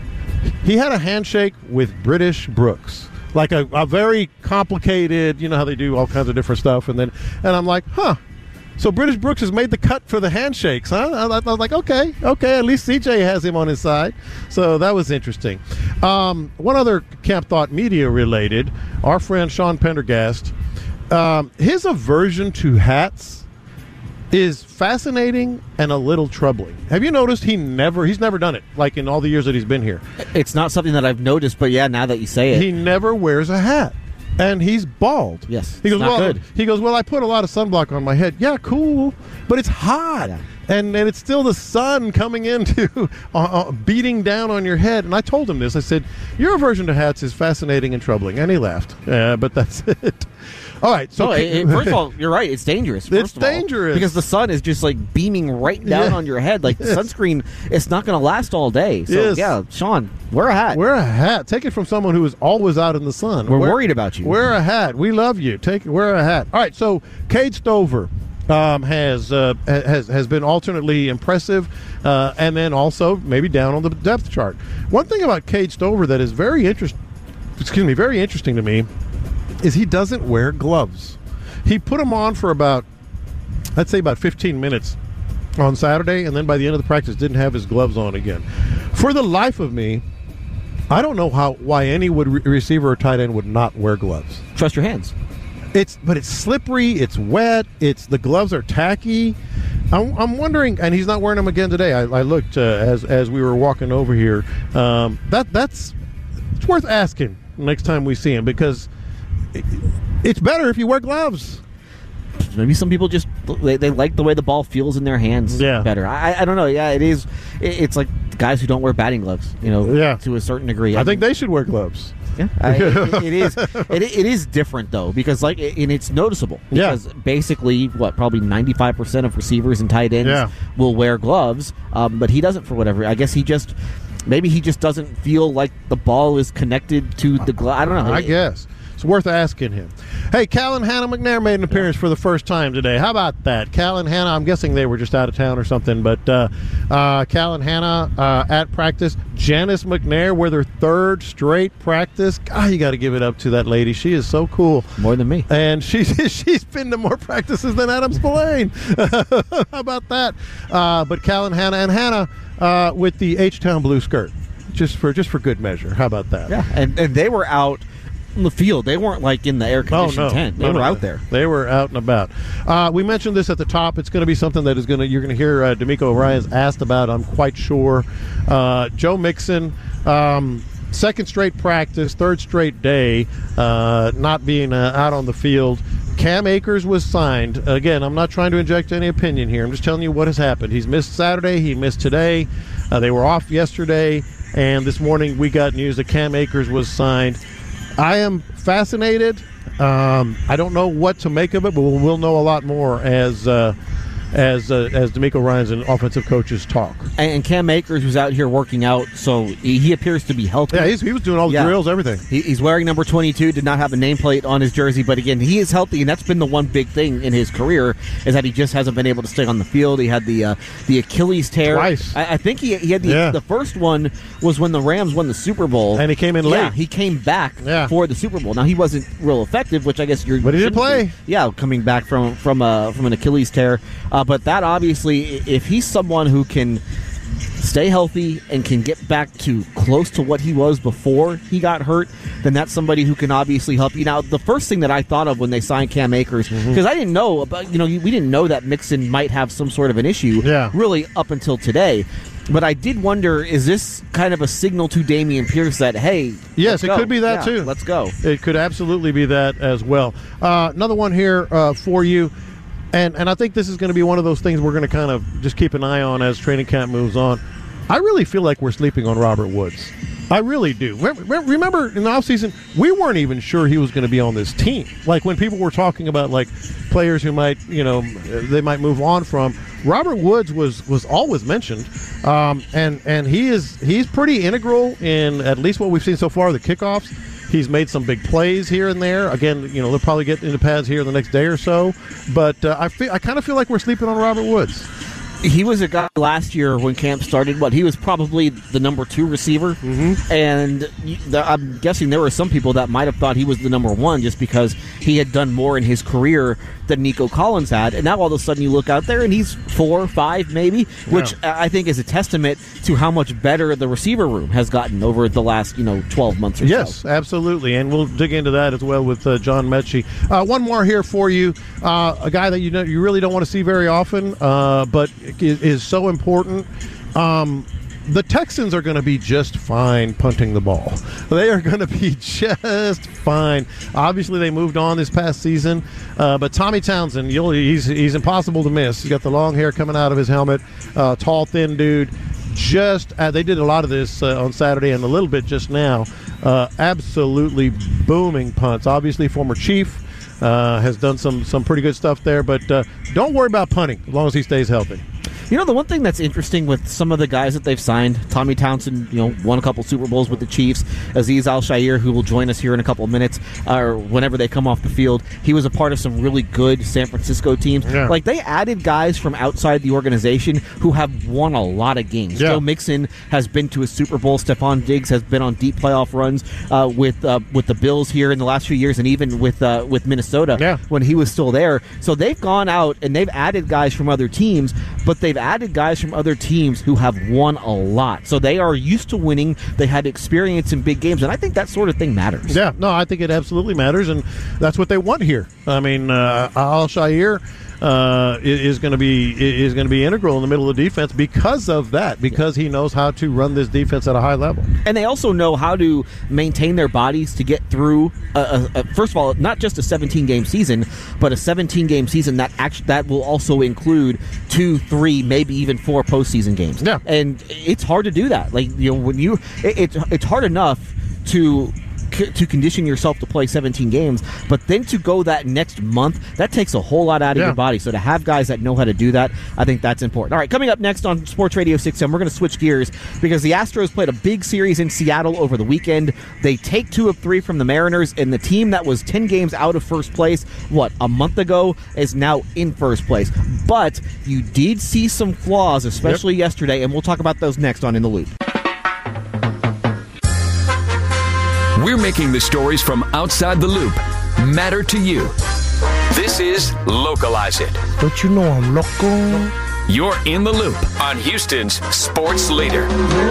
he had a handshake with British Brooks, like a, a very complicated, you know how they do all kinds of different stuff, and then and I'm like, huh. So British Brooks has made the cut for the handshakes, huh? I, I was like, okay, okay, at least C J has him on his side. So that was interesting. Um, one other Camp Thought media related, our friend Sean Pendergast, um, his aversion to hats is fascinating and a little troubling. Have you noticed he never, he's never done it, like in all the years that he's been here? It's not something that I've noticed, but yeah, now that you say it. He never wears a hat. And he's bald. Yes, he goes, not well, good. He goes, well, I put a lot of sunblock on my head. Yeah, cool, but it's hot, yeah. and and it's still the sun coming into, uh, uh, beating down on your head. And I told him this. I said, your aversion to hats is fascinating and troubling. And he laughed. Yeah, but that's it. All right. So no, it, it, first of all, you're right. It's dangerous. First it's of all, dangerous because the sun is just like beaming right down yeah. on your head. Like yes. sunscreen, it's not going to last all day. So yes. yeah, Sean, wear a hat. Wear a hat. Take it from someone who is always out in the sun. We're wear, worried about you. Wear a hat. We love you. Take wear a hat. All right. So Cade Stover um, has uh, has has been alternately impressive, uh, and then also maybe down on the depth chart. One thing about Cade Stover that is very interest, excuse me, very interesting to me, is he doesn't wear gloves. He put them on for about, I'd say about fifteen minutes on Saturday, and then by the end of the practice didn't have his gloves on again. For the life of me, I don't know how why any would re- receiver or tight end would not wear gloves. Trust your hands. It's but it's slippery, it's wet, it's the gloves are tacky. I'm, I'm wondering, and he's not wearing them again today. I, I looked uh, as as we were walking over here. Um, that that's it's worth asking next time we see him, because it, it's better if you wear gloves. Maybe some people just they, they like the way the ball feels in their hands yeah. better. I, I don't know. Yeah, it is. It, it's like guys who don't wear batting gloves. You know, yeah. to a certain degree. I, I think they should wear gloves. Yeah, I, it, it is. It, it is different though, because like, and it's noticeable. Because yeah. basically, what probably ninety-five percent of receivers and tight ends yeah. will wear gloves, um, but he doesn't for whatever. I guess he just maybe he just doesn't feel like the ball is connected to the glove. I don't know. I guess. It's worth asking him. Hey, Cal and Hannah McNair made an appearance yeah. for the first time today. How about that? Cal and Hannah, I'm guessing they were just out of town or something, but uh, uh, Cal and Hannah uh, at practice. Janice McNair with her third straight practice. God, you got to give it up to that lady. She is so cool. More than me. And she's, she's been to more practices than Adam Spillane. How about that? Uh, but Cal and Hannah, and Hannah uh, with the H-Town blue skirt, just for just for good measure. How about that? Yeah, and, and they were out in the field. They weren't like in the air-conditioned oh, no. tent. They no, were no. out there. They were out and about. Uh, we mentioned this at the top. It's going to be something that is going to you're going to hear uh, D'Amico Ryan's asked about, I'm quite sure. Uh, Joe Mixon, um, second straight practice, third straight day, uh, not being uh, out on the field. Cam Akers was signed. Again, I'm not trying to inject any opinion here. I'm just telling you what has happened. He's missed Saturday. He missed today. Uh, they were off yesterday. And this morning we got news that Cam Akers was signed. I am fascinated. Um, I don't know what to make of it, but we'll know a lot more as uh, as uh, as D'Amico Ryan's and offensive coaches talk. And Cam Akers was out here working out, so he, he appears to be healthy. Yeah, he's, he was doing all the yeah. drills, everything. He, he's wearing number twenty-two, did not have a nameplate on his jersey, but again, he is healthy, and that's been the one big thing in his career, is that he just hasn't been able to stay on the field. He had the uh, the Achilles tear. Twice. I, I think he, he had the, yeah. the first one was when the Rams won the Super Bowl. And he came in late. Yeah, he came back yeah. for the Super Bowl. Now, he wasn't real effective, which I guess you're... But he did play. Be. Yeah, coming back from, from, a, from an Achilles tear. Uh, but that obviously, if he's someone who can stay healthy and can get back to close to what he was before he got hurt, then that's somebody who can obviously help you. Now, the first thing that I thought of when they signed Cam Akers, because mm-hmm. I didn't know about, you know, we didn't know that Mixon might have some sort of an issue yeah. really up until today. But I did wonder, is this kind of a signal to Dameon Pierce that, hey, yes, it go. could be that yeah, too. Let's go. It could absolutely be that as well. Uh, another one here uh, for you. And and I think this is going to be one of those things we're going to kind of just keep an eye on as training camp moves on. I really feel like we're sleeping on Robert Woods. I really do. Remember in the offseason, we weren't even sure he was going to be on this team. Like when people were talking about like players who might, you know, they might move on from, Robert Woods was was always mentioned. Um, and, and he is he's pretty integral in at least what we've seen so far, the kickoffs. He's made some big plays here and there. Again, you know, they'll probably get into pads here in the next day or so. But uh, I feel I kind of feel like we're sleeping on Robert Woods. He was a guy last year when camp started. What, he was probably the number two receiver, mm-hmm. and the, I'm guessing there were some people that might have thought he was the number one just because he had done more in his career than Nico Collins had. And now all of a sudden you look out there and he's four, five, maybe, which yeah. I think is a testament to how much better the receiver room has gotten over the last, you know, twelve months or yes, so. Yes, absolutely, and we'll dig into that as well with uh, John Mechie. Uh, one more here for you, uh, a guy that you know you really don't want to see very often, uh, but is, is so important. Um, the Texans are going to be just fine punting the ball. They are going to be just fine. Obviously, they moved on this past season, uh, but Tommy Townsend, you'll, he's he's impossible to miss. He's got the long hair coming out of his helmet, uh, tall, thin dude. Just uh, they did a lot of this uh, on Saturday and a little bit just now. Uh, absolutely booming punts. Obviously, former Chief uh, has done some some pretty good stuff there, but uh, don't worry about punting as long as he stays healthy. You know, the one thing that's interesting with some of the guys that they've signed, Tommy Townsend, you know, won a couple Super Bowls with the Chiefs. Azeez Al-Shaair, who will join us here in a couple of minutes, uh, or whenever they come off the field, he was a part of some really good San Francisco teams. Yeah. Like, they added guys from outside the organization who have won a lot of games. Yeah. Joe Mixon has been to a Super Bowl. Stephon Diggs has been on deep playoff runs uh, with uh, with the Bills here in the last few years, and even with uh, with Minnesota yeah. when he was still there. So they've gone out and they've added guys from other teams, but they've added guys from other teams who have won a lot. So they are used to winning. They had experience in big games, and I think that sort of thing matters. Yeah, no, I think it absolutely matters, and that's what they want here. I mean, uh, Al-Shaair, uh, is going to be is going to be integral in the middle of the defense because of that, because he knows how to run this defense at a high level. And they also know how to maintain their bodies to get through, a, a, a, first of all, not just a seventeen-game season, but a seventeen-game season that actually that will also include two, three, maybe even four postseason games. Yeah. And it's hard to do that. Like, you know, when you, it, it's it's hard enough to to condition yourself to play seventeen games, but then to go that next month, that takes a whole lot out of yeah. your body. So to have guys that know how to do that, I think that's important. All right, coming up next on Sports Radio six ten, we're going to switch gears because the Astros played a big series in Seattle over the weekend. They take two of three from the Mariners, and the team that was ten games out of first place, what, a month ago, is now in first place. But you did see some flaws, especially yep. yesterday, and we'll talk about those next on In the Loop. We're making the stories from outside the loop matter to you. This is Localize It. Don't you know I'm local? You're in the loop on Houston's sports leader.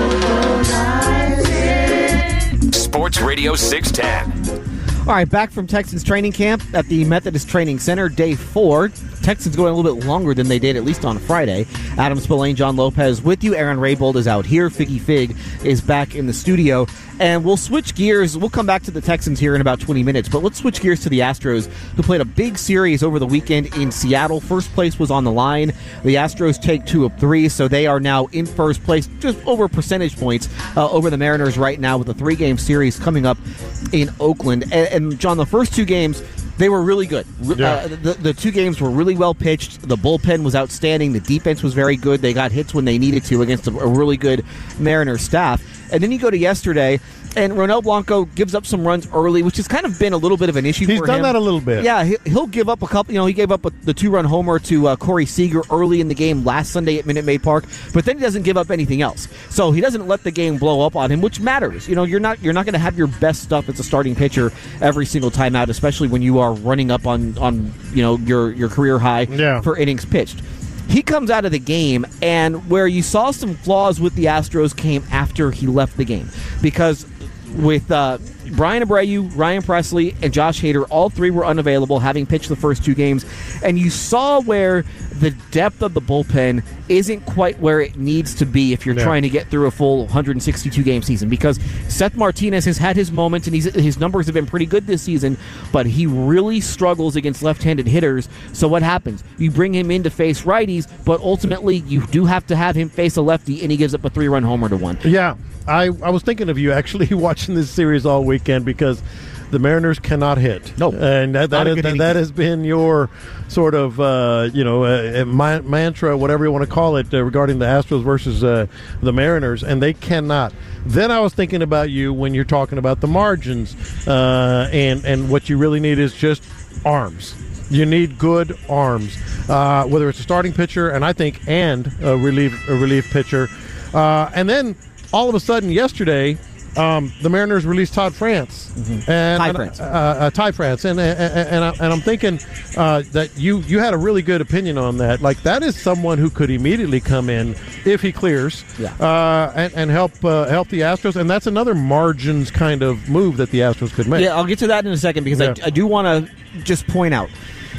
Sports Radio six ten. All right, back from Texans training camp at the Methodist Training Center, day four. Texans going a little bit longer than they did, at least on Friday. Adam Spillane, John Lopez with you. Aaron Raybold is out here. Figgy Fig is back in the studio. And we'll switch gears. We'll come back to the Texans here in about twenty minutes, but let's switch gears to the Astros, who played a big series over the weekend in Seattle. First place was on the line. The Astros take two of three, so they are now in first place, just over percentage points uh, over the Mariners right now with a three-game series coming up in Oakland. And, and John, the first two games, they were really good. Yeah. Uh, the, the two games were really well pitched. The bullpen was outstanding. The defense was very good. They got hits when they needed to against a, a really good Mariners staff. And then you go to yesterday, and Ronel Blanco gives up some runs early, which has kind of been a little bit of an issue He's for him. He's done that a little bit. Yeah, he, he'll give up a couple. You know, he gave up a, the two-run homer to uh, Corey Seager early in the game last Sunday at Minute Maid Park, but then he doesn't give up anything else. So he doesn't let the game blow up on him, which matters. You know, you're not you're not going to have your best stuff as a starting pitcher every single time out, especially when you are running up on on you know your your career high yeah. for innings pitched. He comes out of the game, and where you saw some flaws with the Astros came after he left the game. Because with uh, Brian Abreu, Ryan Presley, and Josh Hader, all three were unavailable, having pitched the first two games. And you saw where the depth of the bullpen isn't quite where it needs to be if you're yeah. trying to get through a full one hundred sixty-two game season. Because Seth Martinez has had his moments, and he's, his numbers have been pretty good this season, but he really struggles against left-handed hitters. So what happens? You bring him in to face righties, but ultimately you do have to have him face a lefty, and he gives up a three-run homer to one. Yeah, I, I was thinking of you actually watching this series all weekend because the Mariners cannot hit. No, and that that, is, that, that has been your sort of uh, you know uh, ma- mantra, whatever you want to call it, uh, regarding the Astros versus uh, the Mariners, and they cannot. Then I was thinking about you when you're talking about the margins, uh, and and what you really need is just arms. You need good arms, uh, whether it's a starting pitcher, and I think and a relief a relief pitcher, uh, and then all of a sudden yesterday. Um, the Mariners released Todd France, mm-hmm. and, Ty and France, uh, uh, Ty France, and and, and, I, and I'm thinking uh, that you you had a really good opinion on that. Like that is someone who could immediately come in if he clears, yeah. uh, and, and help uh, help the Astros, and that's another margins kind of move that the Astros could make. Yeah, I'll get to that in a second because yeah. I, I do want to just point out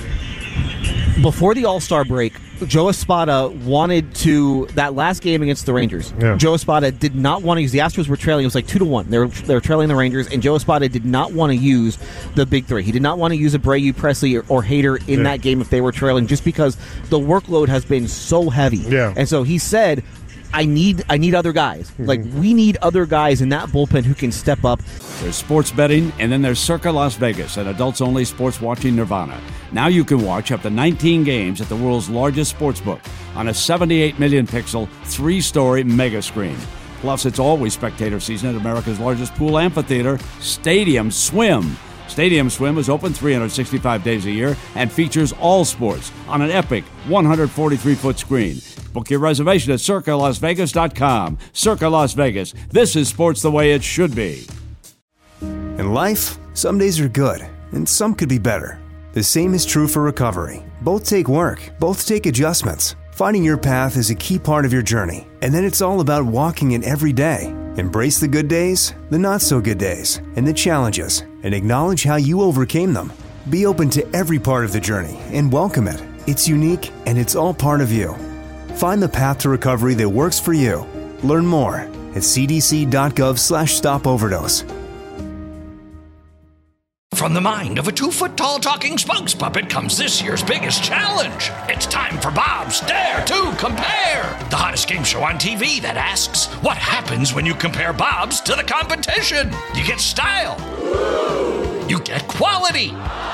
before the All-Star break, Joe Espada wanted to, that last game against the Rangers, yeah. Joe Espada did not want to use, the Astros were trailing, it was like two to one. They were, they were trailing the Rangers, and Joe Espada did not want to use the big three. He did not want to use Abreu, Presley, or, or Hader in yeah. that game if they were trailing, just because the workload has been so heavy. Yeah. And so he said, I need I need other guys. Mm-hmm. Like, we need other guys in that bullpen who can step up. There's sports betting, and then there's Circa Las Vegas, an adults-only sports watching nirvana. Now you can watch up to nineteen games at the world's largest sports book on a seventy-eight million pixel, three-story mega screen. Plus, it's always spectator season at America's largest pool amphitheater, Stadium Swim. Stadium Swim is open three hundred sixty-five days a year and features all sports on an epic one hundred forty-three foot screen. Book your reservation at circa las vegas dot com. Circa Las Vegas. This is sports the way it should be. In life, some days are good, and some could be better. The same is true for recovery. Both take work, both take adjustments. Finding your path is a key part of your journey, and then it's all about walking it every day. Embrace the good days, the not-so-good days, and the challenges, and acknowledge how you overcame them. Be open to every part of the journey and welcome it. It's unique, and it's all part of you. Find the path to recovery that works for you. Learn more at cdc.gov slash stop overdose. From the mind of a two-foot-tall talking spokes puppet comes this year's biggest challenge. It's time for Bob's Dare to Compare, the hottest game show on T V that asks, what happens when you compare Bob's to the competition? You get style. You get quality.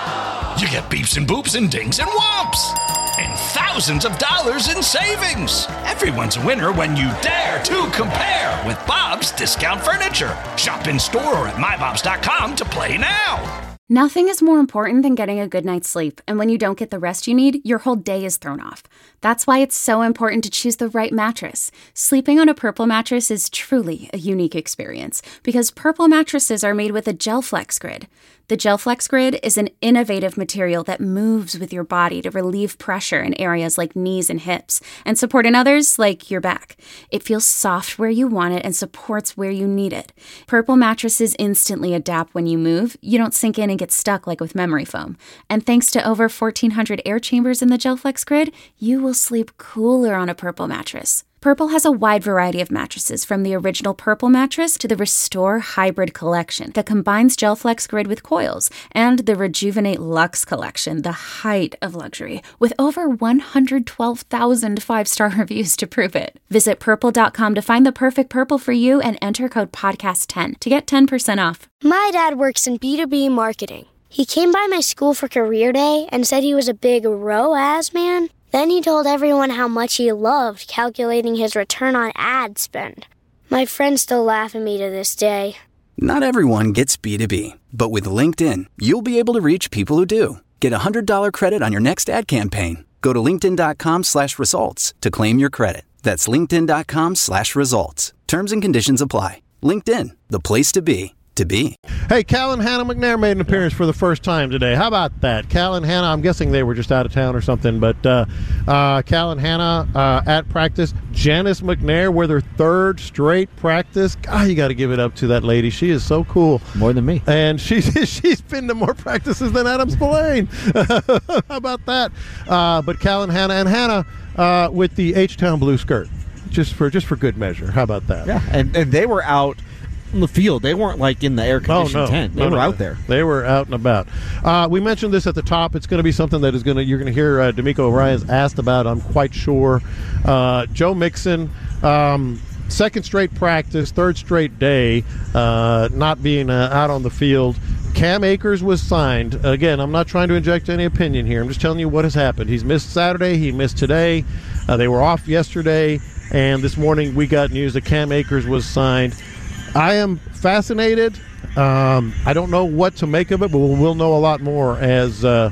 You get beeps and boops and dings and whomps. And thousands of dollars in savings. Everyone's a winner when you dare to compare with Bob's Discount Furniture. Shop in store or at my bobs dot com to play now. Nothing is more important than getting a good night's sleep, and when you don't get the rest you need, your whole day is thrown off. That's why it's so important to choose the right mattress. Sleeping on a Purple mattress is truly a unique experience, because Purple mattresses are made with a GelFlex Grid. The GelFlex Grid is an innovative material that moves with your body to relieve pressure in areas like knees and hips, and support in others like your back. It feels soft where you want it and supports where you need it. Purple mattresses instantly adapt when you move. You don't sink in and get stuck like with memory foam. And thanks to over fourteen hundred air chambers in the GelFlex Grid, you will sleep cooler on a Purple mattress. Purple has a wide variety of mattresses, from the original Purple mattress to the Restore Hybrid collection that combines GelFlex Grid with coils, and the Rejuvenate Luxe collection, the height of luxury, with over one hundred twelve thousand five-star reviews to prove it. Visit purple dot com to find the perfect Purple for you and enter code podcast ten to get ten percent off. My dad works in B two B marketing. He came by my school for career day and said he was a big R O A S man. Then he told everyone how much he loved calculating his return on ad spend. My friends still laugh at me to this day. Not everyone gets B two B, but with LinkedIn, you'll be able to reach people who do. Get a one hundred dollars credit on your next ad campaign. Go to linkedin.com slash results to claim your credit. That's linkedin.com slash results. Terms and conditions apply. LinkedIn, the place to be, to be. Hey, Cal and Hannah McNair made an appearance for the first time today. How about that? Cal and Hannah, I'm guessing they were just out of town or something, but uh, uh, Cal and Hannah uh, at practice. Janice McNair with her third straight practice. God, you got to give it up to that lady. She is so cool. More than me. And she's, she's been to more practices than Adam Spillane. How about that? Uh, but Cal and Hannah, and Hannah uh, with the H-Town blue skirt, just for just for good measure. How about that? Yeah, and, and they were out in the field. They weren't like in the air-conditioned oh, no. tent. They no, were no. out there. They were out and about. Uh, we mentioned this at the top. It's going to be something that is going to you're going to hear uh, D'Amico Ryan's asked about, I'm quite sure. Uh, Joe Mixon, um, second straight practice, third straight day, uh, not being uh, out on the field. Cam Akers was signed. Again, I'm not trying to inject any opinion here. I'm just telling you what has happened. He's missed Saturday. He missed today. Uh, they were off yesterday. And this morning we got news that Cam Akers was signed. I am fascinated. Um, I don't know what to make of it, but we'll, we'll know a lot more as uh,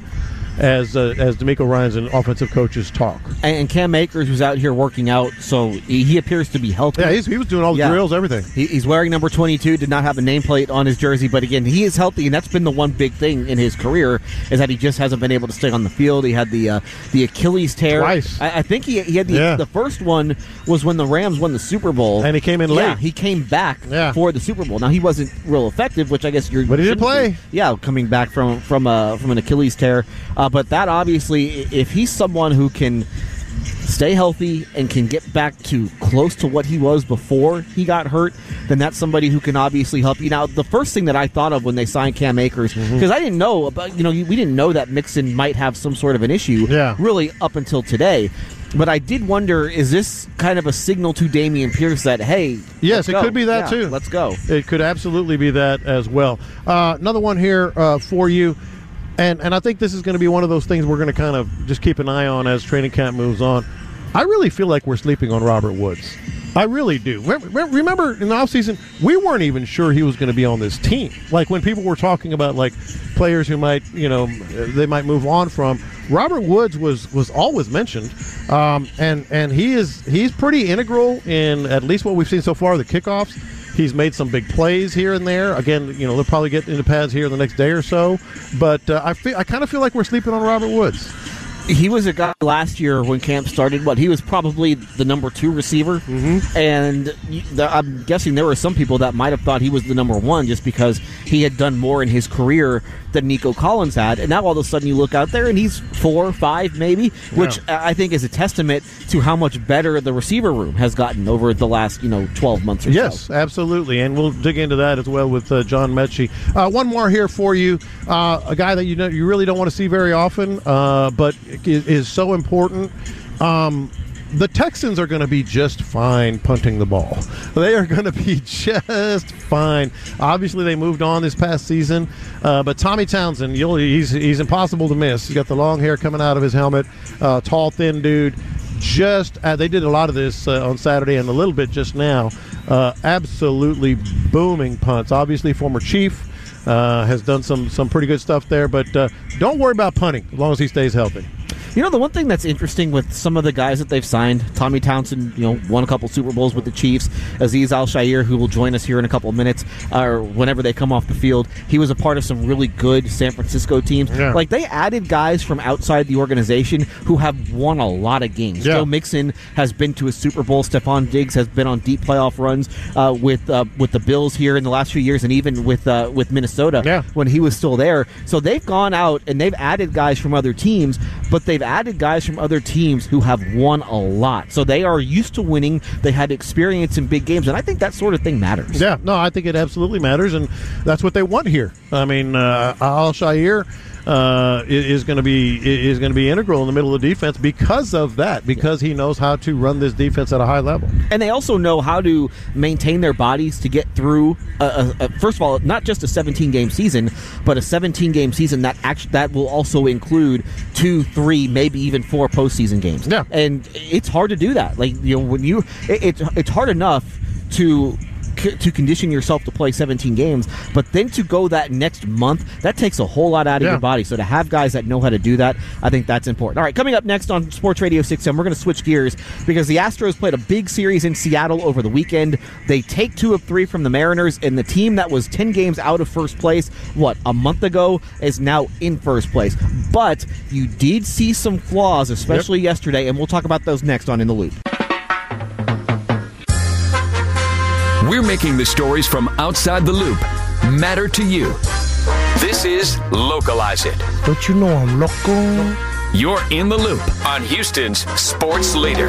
as uh, as D'Amico Ryan's and offensive coaches talk. And Cam Akers was out here working out, so he, he appears to be healthy. Yeah, he's, he was doing all the yeah. drills, everything. He, he's wearing number twenty-two, did not have a nameplate on his jersey, but again, he is healthy, and that's been the one big thing in his career, is that he just hasn't been able to stay on the field. He had the uh, the Achilles tear. Twice. I, I think he, he had the, yeah. the first one was when the Rams won the Super Bowl. And he came in yeah, late. he came back yeah. for the Super Bowl. Now, he wasn't real effective, which I guess you're... But he did play. Be, yeah, coming back from, from, uh, from an Achilles tear. Uh, but that obviously, if he's someone who can stay healthy and can get back to close to what he was before he got hurt, then that's somebody who can obviously help you. Now, the first thing that I thought of when they signed Cam Akers, because mm-hmm. I didn't know about, you know, we didn't know that Mixon might have some sort of an issue yeah. really up until today. But I did wonder, is this kind of a signal to Dameon Pierce that, hey, yes, it go. could be that yeah, too. Let's go. It could absolutely be that as well. Uh, another one here uh, for you. And and I think this is going to be one of those things we're going to kind of just keep an eye on as training camp moves on. I really feel like we're sleeping on Robert Woods. I really do. Remember, in the offseason, we weren't even sure he was going to be on this team. Like, when people were talking about, like, players who might, you know, they might move on from, Robert Woods was was always mentioned. Um, and, and he is he's pretty integral in at least what we've seen so far, the kickoffs. He's made some big plays here and there. Again, you know, they'll probably get into pads here the next day or so. But uh, I feel I kind of feel like we're sleeping on Robert Woods. He was a guy last year when camp started. What he was probably the number two receiver, mm-hmm. and the, I'm guessing there were some people that might have thought he was the number one just because he had done more in his career than Nico Collins had. And now all of a sudden you look out there and he's four, five, maybe, which yeah. I think is a testament to how much better the receiver room has gotten over the last you know twelve months or yes, so. Yes, absolutely, and we'll dig into that as well with uh, John Mechie. Uh, one more here for you, uh, a guy that you know you really don't want to see very often, uh, but is, is so important. Um, the Texans are going to be just fine punting the ball. They are going to be just fine. Obviously, they moved on this past season, uh, but Tommy Townsend, you'll, he's he's impossible to miss. He's got the long hair coming out of his helmet, uh, tall, thin dude. Just uh, they did a lot of this uh, on Saturday and a little bit just now. Uh, absolutely booming punts. Obviously, former Chief. Uh, has done some some pretty good stuff there, but uh, don't worry about punting as long as he stays healthy. You know, the one thing that's interesting with some of the guys that they've signed, Tommy Townsend, you know, won a couple Super Bowls with the Chiefs. Azeez Al-Shaair, who will join us here in a couple of minutes, uh, or whenever they come off the field, he was a part of some really good San Francisco teams. Yeah. Like, they added guys from outside the organization who have won a lot of games. Yeah. Joe Mixon has been to a Super Bowl. Stephon Diggs has been on deep playoff runs uh, with uh, with the Bills here in the last few years, and even with uh, with Minnesota yeah. when he was still there. So they've gone out and they've added guys from other teams, but they've added guys from other teams who have won a lot. So they are used to winning. They had experience in big games, and I think that sort of thing matters. Yeah, no, I think it absolutely matters, and that's what they want here. I mean, uh, Al-Shaair uh, is going to be is going to be integral in the middle of the defense because of that, because he knows how to run this defense at a high level. And they also know how to maintain their bodies to get through, a, a, a, first of all, not just a seventeen-game season, but a seventeen-game season that actually that will also include two, three, maybe even four postseason games. Yeah. And it's hard to do that. Like, you know, when you, it, it's it's hard enough to to condition yourself to play seventeen games, but then to go that next month, that takes a whole lot out of yeah. your body. So to have guys that know how to do that, I think that's important. All right, coming up next on Sports Radio six ten, we're going to switch gears because the Astros played a big series in Seattle over the weekend. They take two of three from the Mariners, and the team that was ten games out of first place, what, a month ago, is now in first place. But you did see some flaws, especially yep. yesterday, and we'll talk about those next on In the Loop. We're making the stories from outside the loop matter to you. This is Localize It. Don't you know I'm local? You're in the loop on Houston's sports leader.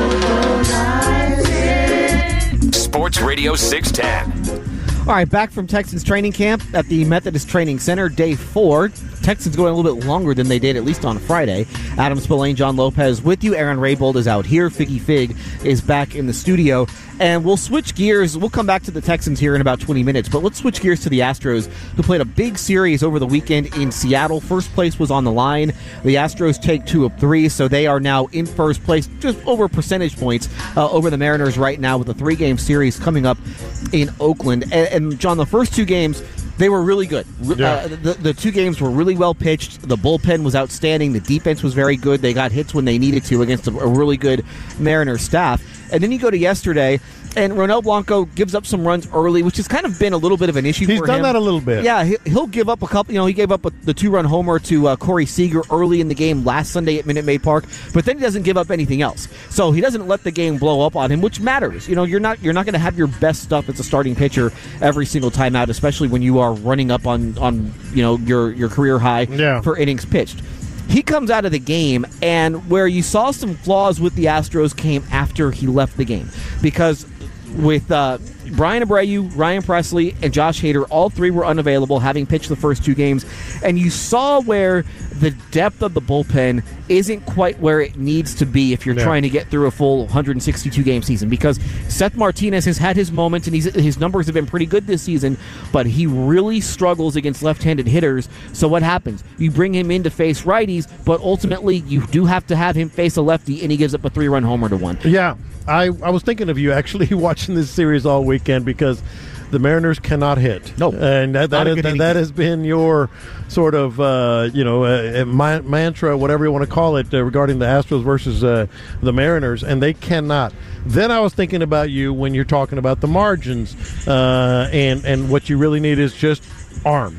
Sports Radio six ten. All right, back from Texans training camp at the Methodist Training Center, day four. Texans going a little bit longer than they did, at least on Friday. Adam Spillane, John Lopez with you. Aaron Raybold is out here. Figgy Fig is back in the studio. And we'll switch gears. We'll come back to the Texans here in about twenty minutes, but let's switch gears to the Astros, who played a big series over the weekend in Seattle. First place was on the line. The Astros take two of three, so they are now in first place, just over percentage points uh, over the Mariners right now with a three-game series coming up in Oakland. And, and John, the first two games, they were really good. Yeah. Uh, the, the two games were really well pitched. The bullpen was outstanding. The defense was very good. They got hits when they needed to against a, a really good Mariners staff. And then you go to yesterday, and Ronel Blanco gives up some runs early, which has kind of been a little bit of an issue He's for him. He's done that a little bit. Yeah, he, he'll give up a couple. You know, he gave up a, the two-run homer to uh, Corey Seager early in the game last Sunday at Minute Maid Park, but then he doesn't give up anything else. So he doesn't let the game blow up on him, which matters. You know, you're not you're not going to have your best stuff as a starting pitcher every single time out, especially when you are running up on on you know your your career high yeah. for innings pitched. He comes out of the game, and where you saw some flaws with the Astros came after he left the game. Because with uh, Brian Abreu, Ryan Presley, and Josh Hader, all three were unavailable, having pitched the first two games. And you saw where the depth of the bullpen isn't quite where it needs to be if you're yeah. trying to get through a full one hundred sixty-two game season. Because Seth Martinez has had his moments, and he's, his numbers have been pretty good this season, but he really struggles against left-handed hitters. So what happens? You bring him in to face righties, but ultimately you do have to have him face a lefty, and he gives up a three-run homer to one. Yeah, I, I was thinking of you actually watching this series all weekend because the Mariners cannot hit. No, and that that, is, that, that has been your sort of uh, you know uh, ma- mantra, whatever you want to call it, uh, regarding the Astros versus uh, the Mariners, and they cannot. Then I was thinking about you when you're talking about the margins, uh, and and what you really need is just arms.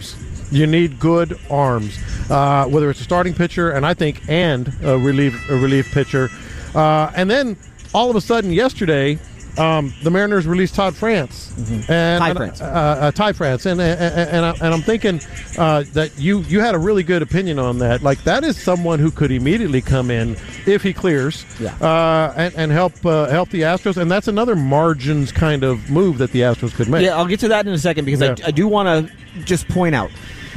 You need good arms, uh, whether it's a starting pitcher and I think and a relief a relief pitcher. Uh, and then all of a sudden yesterday, um, the Mariners released Todd France Mm-hmm. and Ty and, France. Uh, uh, Ty France, and and and, I, and I'm thinking uh, that you you had a really good opinion on that. Like that is someone who could immediately come in if he clears, Yeah. uh, and, and help uh, help the Astros. And that's another margins kind of move that the Astros could make. Yeah, I'll get to that in a second because Yeah. I, I do want to just point out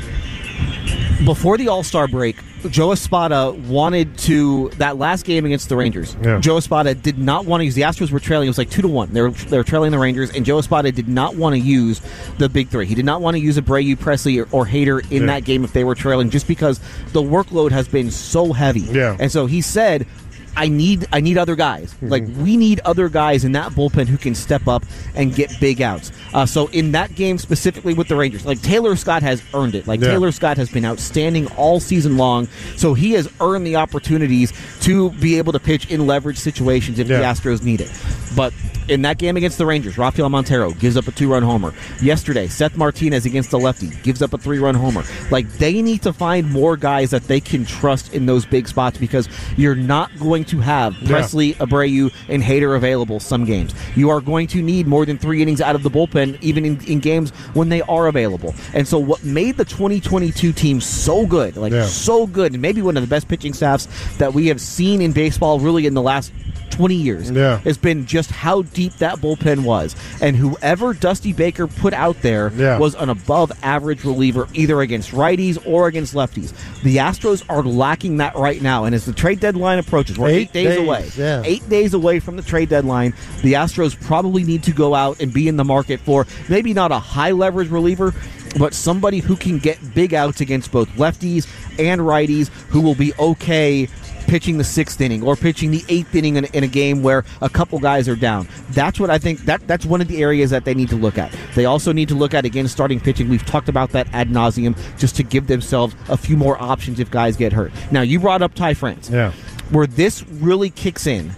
before the All-Star break, Joe Espada wanted to that last game against the Rangers. Yeah. Joe Espada did not want to use the Astros were trailing. It was like two to one. They were they were trailing the Rangers, and Joe Espada did not want to use the big three. He did not want to use Abreu, Presley, or, or Hader in Yeah. that game if they were trailing, just because the workload has been so heavy. Yeah. And so he said, I need I need other guys. Mm-hmm. Like, we need other guys in that bullpen who can step up and get big outs. Uh, so in that game specifically with the Rangers, like Taylor Scott has earned it. Like Yeah. Taylor Scott has been outstanding all season long. So he has earned the opportunities to be able to pitch in leverage situations if the Yeah. Astros need it. But in that game against the Rangers, Rafael Montero gives up a two-run homer. Yesterday, Seth Martinez against the lefty gives up a three-run homer. Like, they need to find more guys that they can trust in those big spots because you're not going to have Yeah. Presley, Abreu, and Hader available some games. You are going to need more than three innings out of the bullpen, even in, in games when they are available. And so what made the twenty twenty-two team so good, like Yeah. so good, and maybe one of the best pitching staffs that we have seen in baseball really in the last twenty years, Yeah. has been just how deep that bullpen was. And whoever Dusty Baker put out there Yeah. was an above-average reliever, either against righties or against lefties. The Astros are lacking that right now, and as the trade deadline approaches, we're eight, Eight days, days, away. yeah. Eight days away from the trade deadline, the Astros probably need to go out and be in the market for maybe not a high-leverage reliever, but somebody who can get big outs against both lefties and righties who will be okay pitching the sixth inning or pitching the eighth inning in, in a game where a couple guys are down. That's what I think, that that's one of the areas that they need to look at. They also need to look at, again, starting pitching. We've talked about that ad nauseum, just to give themselves a few more options if guys get hurt. Now, you brought up Ty France. Yeah. Where this really kicks in,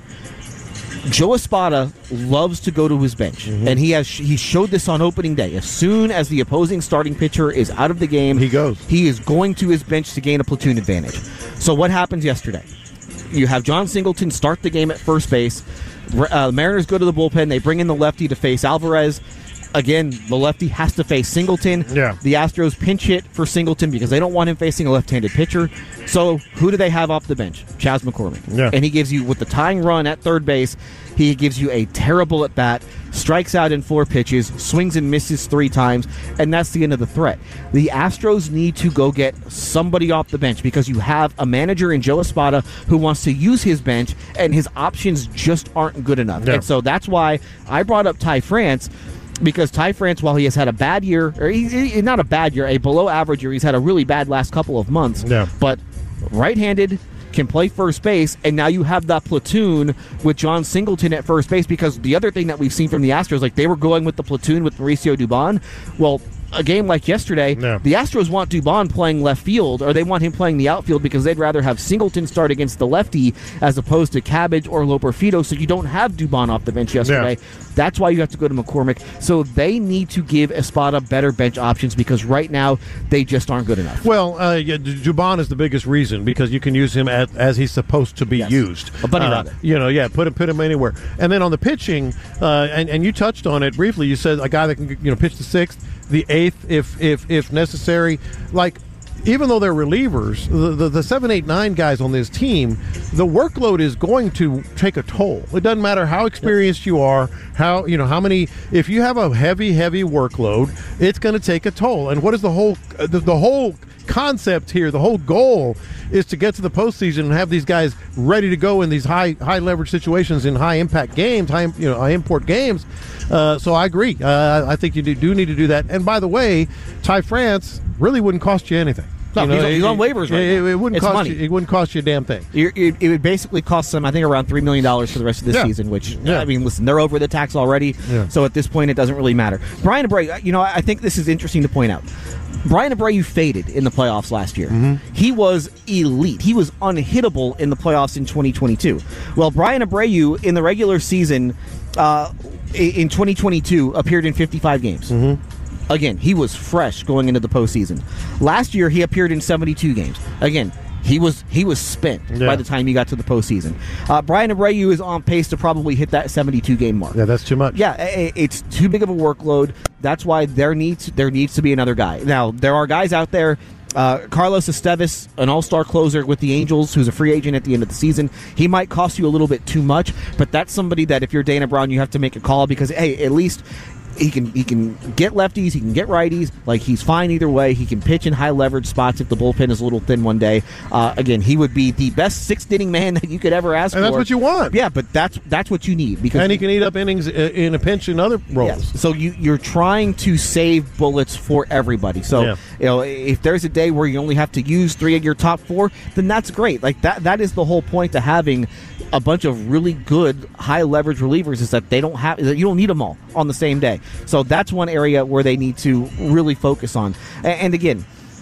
Joe Espada loves to go to his bench, Mm-hmm. and he has he showed this on opening day. As soon as the opposing starting pitcher is out of the game, He goes. He is going to his bench to gain a platoon advantage. So what happens yesterday? You have John Singleton start the game at first base. Uh, Mariners go to the bullpen. They bring in the lefty to face Alvarez. Again, the lefty has to face Singleton. Yeah. The Astros pinch hit for Singleton because they don't want him facing a left-handed pitcher. So who do they have off the bench? Chas McCormick. Yeah. And he gives you, with the tying run at third base, he gives you a terrible at-bat, strikes out in four pitches, swings and misses three times, and that's the end of the threat. The Astros need to go get somebody off the bench because you have a manager in Joe Espada who wants to use his bench, and his options just aren't good enough. Yeah. And so that's why I brought up Ty France, because Ty France, while he has had a bad year, or he's he, not a bad year, a below average year, he's had a really bad last couple of months. Yeah. But right-handed, can play first base, and now you have that platoon with John Singleton at first base, because the other thing that we've seen from the Astros, like they were going with the platoon with Mauricio Dubon. Well, a game like yesterday, Yeah. the Astros want Dubon playing left field, or they want him playing the outfield because they'd rather have Singleton start against the lefty as opposed to Cabbage or Loperfido, so you don't have Dubon off the bench yesterday. Yeah. That's why you have to go to McCormick. So they need to give Espada better bench options because right now they just aren't good enough. Well, uh, yeah, Dubon is the biggest reason because you can use him at, as he's supposed to be Yes. used. A bunny uh, rabbit. You know, yeah, put him put him anywhere. And then on the pitching, uh, and and you touched on it briefly. You said a guy that can you know pitch the sixth, the eighth, if if if necessary. Like, even though they're relievers, the, the, the seven, eight, nine guys on this team, the workload is going to take a toll. It doesn't matter how experienced you are, how you know how many. If you have a heavy, heavy workload, it's going to take a toll. And what is the whole the, the whole concept here? The whole goal is to get to the postseason and have these guys ready to go in these high high leverage situations in high impact games, high you know high import games. Uh, so I agree. Uh, I think you do, do need to do that. And by the way, Ty France really wouldn't cost you anything. No, You know, he's, on- it- he's on waivers right it, now. it wouldn't It's cost money. you. It wouldn't cost you a damn thing. You're, it, it would basically cost them, I think, around three million dollars for the rest of this Yeah. season, which, Yeah. I mean, listen, they're over the tax already, Yeah. so at this point it doesn't really matter. Brian Abreu, you know, I think this is interesting to point out. Brian Abreu faded in the playoffs last year. Mm-hmm. He was elite. He was unhittable in the playoffs in twenty twenty-two. Well, Brian Abreu, in the regular season uh, in twenty twenty-two, appeared in fifty-five games. Mm-hmm. Again, he was fresh going into the postseason. Last year, he appeared in seventy-two games. Again, he was he was spent yeah. by the time he got to the postseason. Uh, Brian Abreu is on pace to probably hit that seventy-two game mark. Yeah, that's too much. Yeah, it's too big of a workload. That's why there needs there needs to be another guy. Now, there are guys out there. Uh, Carlos Esteves, an all-star closer with the Angels, who's a free agent at the end of the season. He might cost you a little bit too much, but that's somebody that if you're Dana Brown, you have to make a call because, hey, at least he can he can get lefties, he can get righties. Like, he's fine either way. He can pitch in high-leverage spots if the bullpen is a little thin one day. Uh, again, he would be the best sixth-inning man that you could ever ask and for. And that's what you want. Yeah, but that's that's what you need. Because and he can eat up innings in a pinch in other roles. Yes. So you, you're trying to save bullets for everybody. So yeah. you know, if there's a day where you only have to use three of your top four, then that's great. Like that that is the whole point to having a bunch of really good high leverage relievers is that they don't have that you don't need them all on the same day. So that's one area where they need to really focus on. And, and again,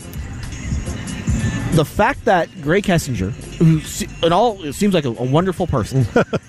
the fact that Gray Kessinger, who in all it seems like a, a wonderful person,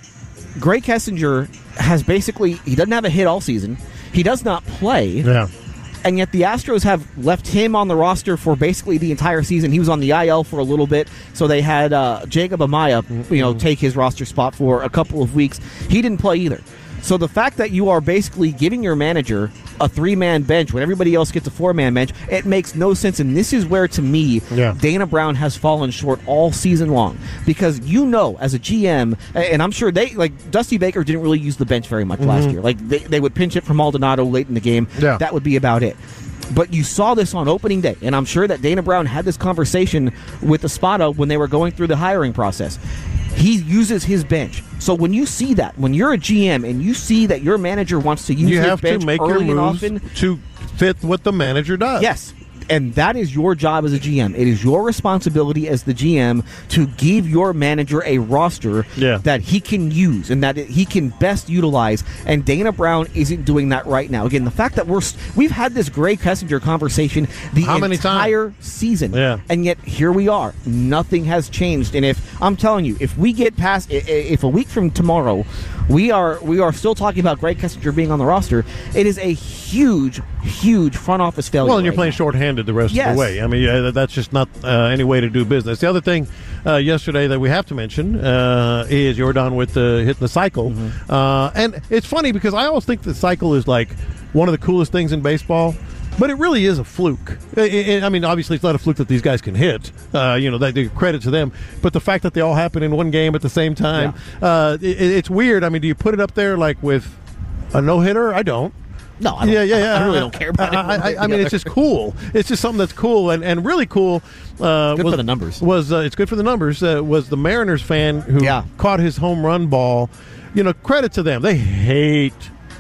Gray Kessinger has basically he doesn't have a hit all season. He does not play. Yeah. And yet the Astros have left him on the roster for basically the entire season. He was on the I L for a little bit, so they had uh, Jacob Amaya, you know, take his roster spot for a couple of weeks. He didn't play either. So the fact that you are basically giving your manager a three-man bench when everybody else gets a four-man bench, it makes no sense. And this is where, to me, yeah. Dana Brown has fallen short all season long. Because you know, as a G M, and I'm sure they, like, Dusty Baker didn't really use the bench very much mm-hmm. last year. Like, they, they would pinch it from Maldonado late in the game. Yeah. That would be about it. But you saw this on opening day, and I'm sure that Dana Brown had this conversation with Espada when they were going through the hiring process. He uses his bench. So when you see that, when you're a G M and you see that your manager wants to use you his have bench to make early your and moves often, to fit what the manager does. Yes. And that is your job as a G M. It is your responsibility as the G M to give your manager a roster yeah. that he can use and that he can best utilize. And Dana Brown isn't doing that right now. Again, the fact that we're we've had this Gray Kessinger conversation the How many entire times? season, yeah. and yet here we are. Nothing has changed. And if I'm telling you, if we get past, if a week from tomorrow, we are we are still talking about Gray Kessinger being on the roster, it is a huge, huge front office failure. Well, and you're right playing now. shorthanded the rest yes. of the way. I mean, yeah, that's just not uh, any way to do business. The other thing uh, yesterday that we have to mention uh, is Jordan with the hitting the cycle, mm-hmm. uh, and it's funny because I always think the cycle is like one of the coolest things in baseball. But it really is a fluke. It, it, I mean, obviously, it's not a fluke that these guys can hit. Uh, you know, that they credit to them. But the fact that they all happen in one game at the same time, yeah. uh, it, it's weird. I mean, do you put it up there like with a no hitter? I don't. No, I don't, yeah, yeah, yeah. I really don't care about I, it. I, I, I mean, it's just cool. It's just something that's cool and, and really cool. Uh, good was, for the numbers. Was uh, it's good for the numbers? Uh, was the Mariners fan who yeah. caught his home run ball? You know, credit to them. They hate,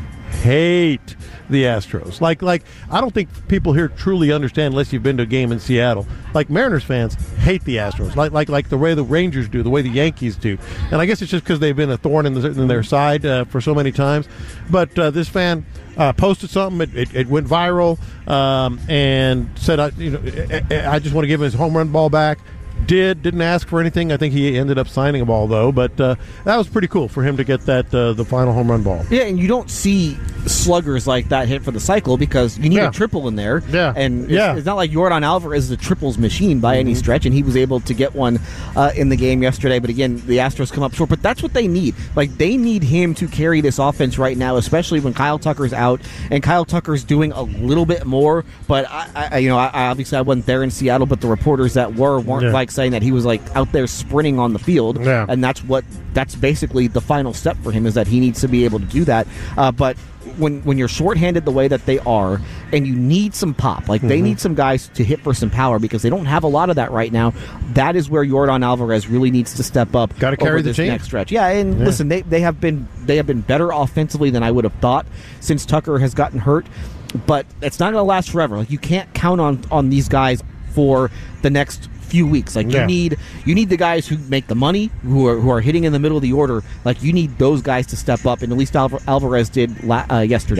hate the Astros. Like, like I don't think people here truly understand unless you've been to a game in Seattle. Like, Mariners fans hate the Astros, like like like the way the Rangers do, the way the Yankees do. And I guess it's just because they've been a thorn in, the, in their side uh, for so many times. But uh, this fan uh, posted something. It, it, it went viral um, and said, I, you know, I, I just want to give him his home run ball back. Did, didn't ask for anything. I think he ended up signing a ball, though. But uh, that was pretty cool for him to get that uh, the final home run ball. Yeah, and you don't see sluggers like that hit for the cycle because you need yeah. a triple in there. Yeah. And it's, yeah. it's not like Jordan Alvarez is a triples machine by mm-hmm. any stretch, and he was able to get one uh, in the game yesterday. But again, the Astros come up short. But that's what they need. Like, they need him to carry this offense right now, especially when Kyle Tucker's out. And Kyle Tucker's doing a little bit more. But, I, I you know, I, I obviously I wasn't there in Seattle, but the reporters that were weren't yeah. like saying that he was like out there sprinting on the field, yeah. and that's what that's basically the final step for him is that he needs to be able to do that. Uh, but when when you're shorthanded the way that they are, and you need some pop, like mm-hmm. they need some guys to hit for some power because they don't have a lot of that right now. That is where Jordan Alvarez really needs to step up. Got to carry over the this team next stretch. Yeah, and yeah. listen, they they have been they have been better offensively than I would have thought since Tucker has gotten hurt. But it's not going to last forever. Like, you can't count on on these guys for the next few weeks. Like, yeah. you need you need the guys who make the money, who are who are hitting in the middle of the order. Like, you need those guys to step up, and at least Alvar- Alvarez did la- uh, yesterday. So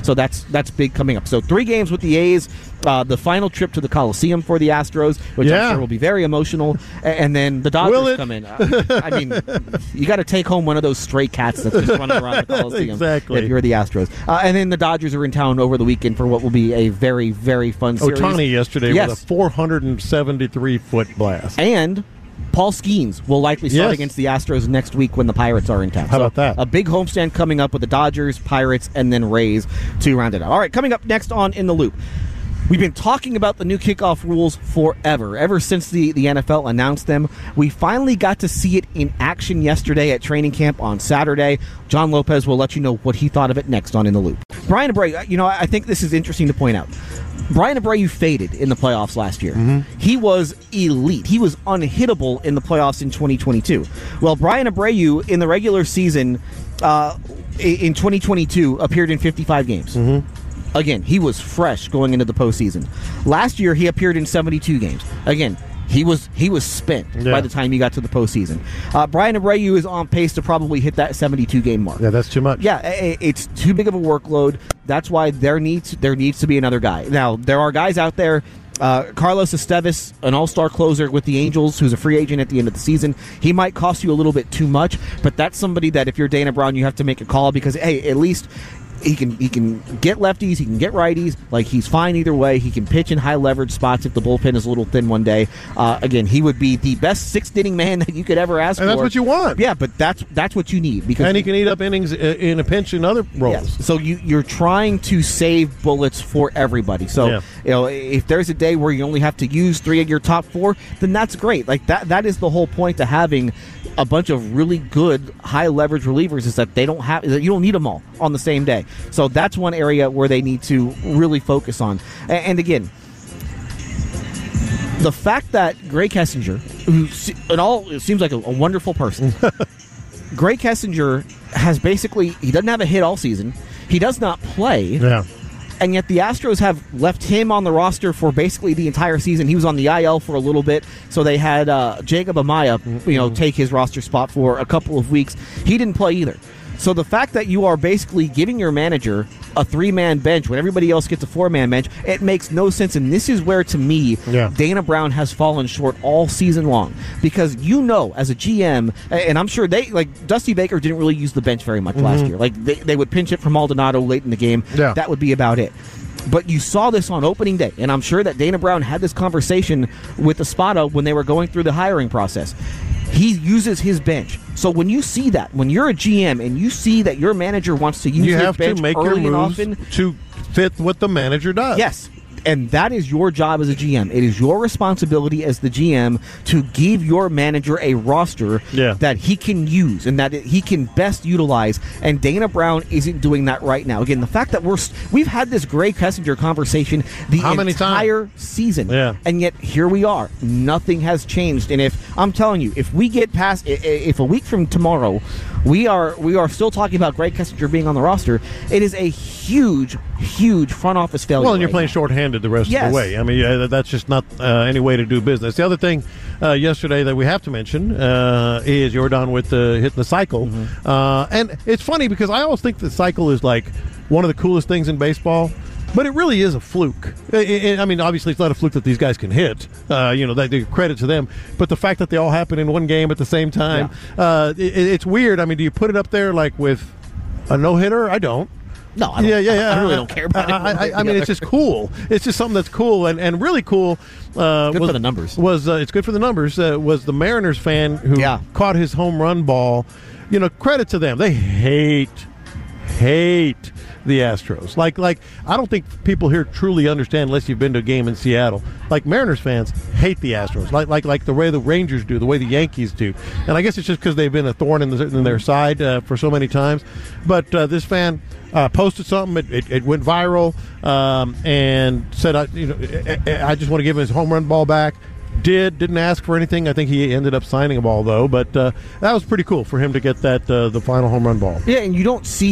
So that's that's big coming up. So three games with the A's, uh, the final trip to the Coliseum for the Astros, which Yeah. I'm sure will be very emotional, a- and then the Will Dodgers it? come in. Uh, I mean, you got to take home one of those stray cats that's just running around the Coliseum. Exactly. If you're the Astros. Uh, and then the Dodgers are in town over the weekend for what will be a very, very fun series. Ohtani yesterday Yes. with a four hundred seventy-three foot blast. And Paul Skeens will likely start Yes. against the Astros next week when the Pirates are in town. How So about that? A big homestand coming up with the Dodgers, Pirates, and then Rays to round it out. All right, coming up next on In the Loop. We've been talking about the new kickoff rules forever, ever since the, the N F L announced them. We finally got to see it in action yesterday at training camp on Saturday. John Lopez will let you know what he thought of it next on In the Loop. Brian Abreu, you know, I think this is interesting to point out. Brian Abreu faded in the playoffs last year. Mm-hmm. He was elite. He was unhittable in the playoffs in twenty twenty-two. Well, Brian Abreu in the regular season uh, in twenty twenty-two appeared in fifty-five games. Mm-hmm. Again, he was fresh going into the postseason. Last year, he appeared in seventy-two games. Again, he was he was spent Yeah. by the time he got to the postseason. Uh, Brian Abreu is on pace to probably hit that seventy-two game mark. Yeah, that's too much. Yeah, i- it's too big of a workload. That's why there needs there needs to be another guy. Now, there are guys out there. Uh, Carlos Estevez, an all-star closer with the Angels, who's a free agent at the end of the season. He might cost you a little bit too much, but that's somebody that if you're Dana Brown, you have to make a call because, hey, at least he can he can get lefties, he can get righties. Like, he's fine either way. He can pitch in high leverage spots if the bullpen is a little thin one day. Uh, again, he would be the best sixth inning man that you could ever ask And for. that's what you want. Yeah, but that's that's what you need because And he can eat up innings i- in a pinch in other roles. Yes. So you, you're trying to save bullets for everybody. So Yeah. you know, if there's a day where you only have to use three of your top four, then that's great. Like that that is the whole point to having a bunch of really good high leverage relievers is that they don't have that you don't need them all on the same day. So that's one area where they need to really focus on. A- And again, the fact that Gray Kessinger, who se- in all it seems like a, a wonderful person, Gray Kessinger has basically he doesn't have a hit all season. He does not play. Yeah. And yet the Astros have left him on the roster for basically the entire season. He was on the I L for a little bit, so they had uh, Jacob Amaya, you know, take his roster spot for a couple of weeks. He didn't play either. So the fact that you are basically giving your manager a three-man bench when everybody else gets a four-man bench, it makes no sense. And this is where, to me, Yeah. Dana Brown has fallen short all season long. Because you know, as a G M, and I'm sure they, like, Dusty Baker didn't really use the bench very much last Mhm. year. Like, they, they would pinch it from Maldonado late in the game. Yeah. That would be about it. But you saw this on opening day, and I'm sure that Dana Brown had this conversation with Espada when they were going through the hiring process. He uses his bench. So when you see that, when you're a G M and you see that your manager wants to use You his have bench to make your early and moves often, to fit what the manager does. yes. And that is your job as a G M. It is your responsibility as the G M to give your manager a roster Yeah. that he can use and that he can best utilize. And Dana Brown isn't doing that right now. Again, the fact that we're we've had this Gray Kessinger conversation the How many entire season, Yeah. and yet here we are. Nothing has changed. And if I'm telling you, if we get past, i- i- if a week from tomorrow, we are we are still talking about Gray Kessinger being on the roster, it is a huge, huge front office failure. Well, and you're right playing now. shorthanded the rest Yes. of the way. I mean, yeah, that's just not uh, any way to do business. The other thing uh, yesterday that we have to mention uh, is Jordan with the hitting the cycle, Mm-hmm. uh, and it's funny because I always think the cycle is like one of the coolest things in baseball. But it really is a fluke. I I- I mean, obviously, it's not a fluke that these guys can hit. Uh, you know, that they credit to them. But the fact that they all happen in one game at the same time, uh, it, it's weird. I mean, do you put it up there like with a no hitter? I don't. No, I don't, yeah, yeah, yeah. I really don't care about it. I, I, I mean, it's just cool. It's just something that's cool and, and really cool. Uh, Good was, for the numbers. Was uh, it's good for the numbers? Uh, was the Mariners fan who Yeah. caught his home run ball? You know, credit to them. They hate, hate the Astros. Like, like I don't think people here truly understand unless you've been to a game in Seattle. Like Mariners fans hate the Astros, like like like the way the Rangers do, the way the Yankees do. And I guess it's just because they've been a thorn in, the, in their side uh, for so many times. But uh, this fan uh, posted something. It, it, it went viral um, and said, I, you know, I, I just want to give him his home run ball back. Did didn't ask for anything. I think he ended up signing a ball though, but uh, that was pretty cool for him to get that uh, the final home run ball. Yeah, and you don't see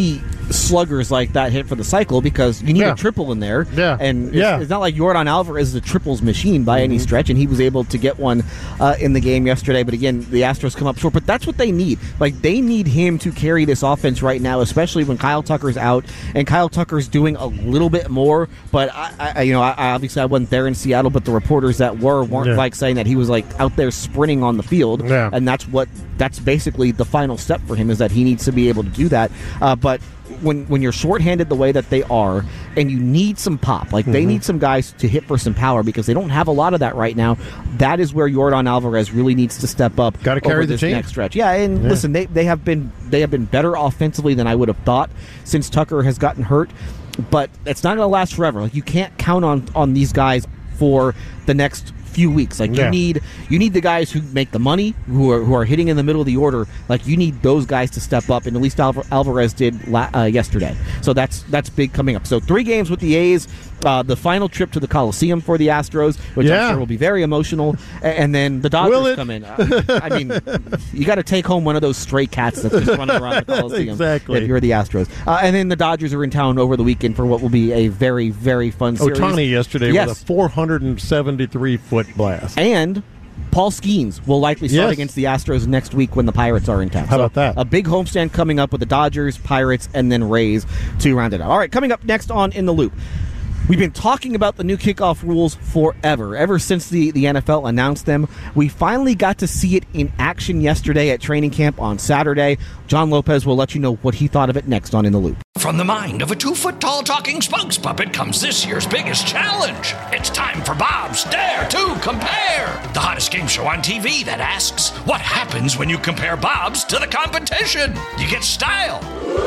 sluggers like that hit for the cycle because you need Yeah. a triple in there. Yeah. And it's, Yeah. it's not like Yordan Alvarez is a triples machine by Mm-hmm. any stretch, and he was able to get one uh, in the game yesterday. But again, the Astros come up short. But that's what they need. Like, they need him to carry this offense right now, especially when Kyle Tucker's out, and Kyle Tucker's doing a little bit more. But I, I you know, I, I obviously I wasn't there in Seattle, but the reporters that were weren't Yeah. like saying that he was like out there sprinting on the field, Yeah. and that's what that's basically the final step for him is that he needs to be able to do that. Uh, but when when you're shorthanded the way that they are, and you need some pop, like they Mhm. need some guys to hit for some power because they don't have a lot of that right now. That is where Yordan Alvarez really needs to step up. Gotta carry over the this team. next stretch. Yeah, and Yeah. listen, they they have been they have been better offensively than I would have thought since Tucker has gotten hurt. But it's not going to last forever. Like, you can't count on on these guys for the next few weeks. Like, Yeah. you need you need the guys who make the money, who are who are hitting in the middle of the order. Like, you need those guys to step up, and at least Alvar- Alvarez did la- uh, yesterday. So that's that's big coming up. So three games with the A's, uh, the final trip to the Coliseum for the Astros, which Yeah. I'm sure will be very emotional, a- and then the Will Dodgers it? come in. Uh, I mean, you got to take home one of those stray cats that's just running around the Coliseum. Exactly. If you're the Astros, uh, and then the Dodgers are in town over the weekend for what will be a very very fun series. Ohtani yesterday yes. with a four hundred seventy-three foot blast. And Paul Skeens will likely start Yes. against the Astros next week when the Pirates are in town. How So about that? A big homestand coming up with the Dodgers, Pirates, and then Rays to round it out. All right, coming up next on In the Loop. We've been talking about the new kickoff rules forever. Ever since the, the N F L announced them, we finally got to see it in action yesterday at training camp on Saturday. John Lopez will let you know what he thought of it next on In the Loop. From the mind of a two-foot-tall talking spokes puppet comes this year's biggest challenge. It's time for Bob's Dare to Compare, the hottest game show on T V that asks, what happens when you compare Bob's to the competition? You get style.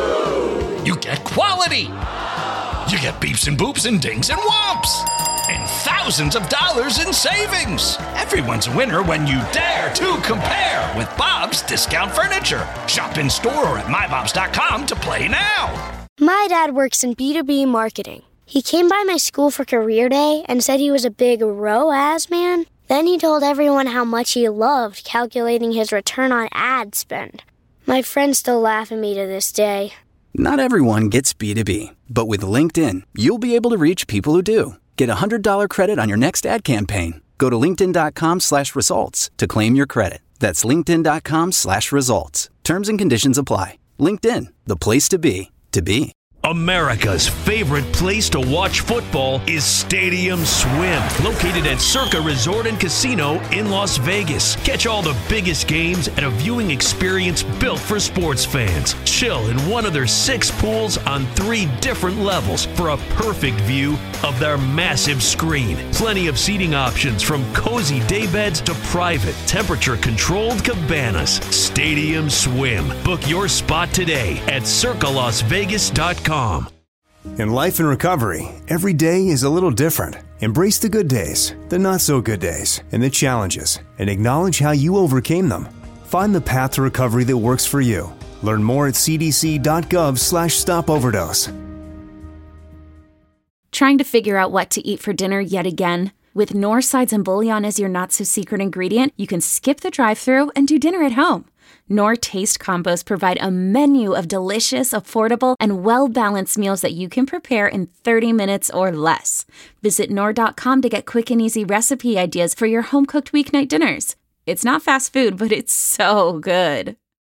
You get quality. You get beeps and boops and dings and whomps. And thousands of dollars in savings. Everyone's a winner when you dare to compare with Bob's Discount Furniture. Shop in store or at my bobs dot com to play now. My dad works in B two B marketing. He came by my school for career day and said he was a big R O A S man. Then he told everyone how much he loved calculating his return on ad spend. My friends still laugh at me to this day. Not everyone gets B two B, but with LinkedIn, you'll be able to reach people who do. Get a one hundred dollars credit on your next ad campaign. Go to linkedin.com slash results to claim your credit. That's linkedin.com slash results. Terms and conditions apply. LinkedIn, the place to be, to be. America's favorite place to watch football is Stadium Swim, located at Circa Resort and Casino in Las Vegas. Catch all the biggest games at a viewing experience built for sports fans. Chill in one of their six pools on three different levels for a perfect view of their massive screen. Plenty of seating options from cozy daybeds to private, temperature-controlled cabanas. Stadium Swim. Book your spot today at circa las vegas dot com. In life and recovery, every day is a little different. Embrace the good days, the not so good days, and the challenges, and acknowledge how you overcame them. Find the path to recovery that works for you. Learn more at cdc.gov slash stop overdose. Trying to figure out what to eat for dinner yet again? With Knorr Sides and Bouillon as your not-so-secret ingredient, you can skip the drive-thru and do dinner at home. Knorr Taste Combos provide a menu of delicious, affordable, and well-balanced meals that you can prepare in thirty minutes or less. Visit Knorr dot com to get quick and easy recipe ideas for your home-cooked weeknight dinners. It's not fast food, but it's so good.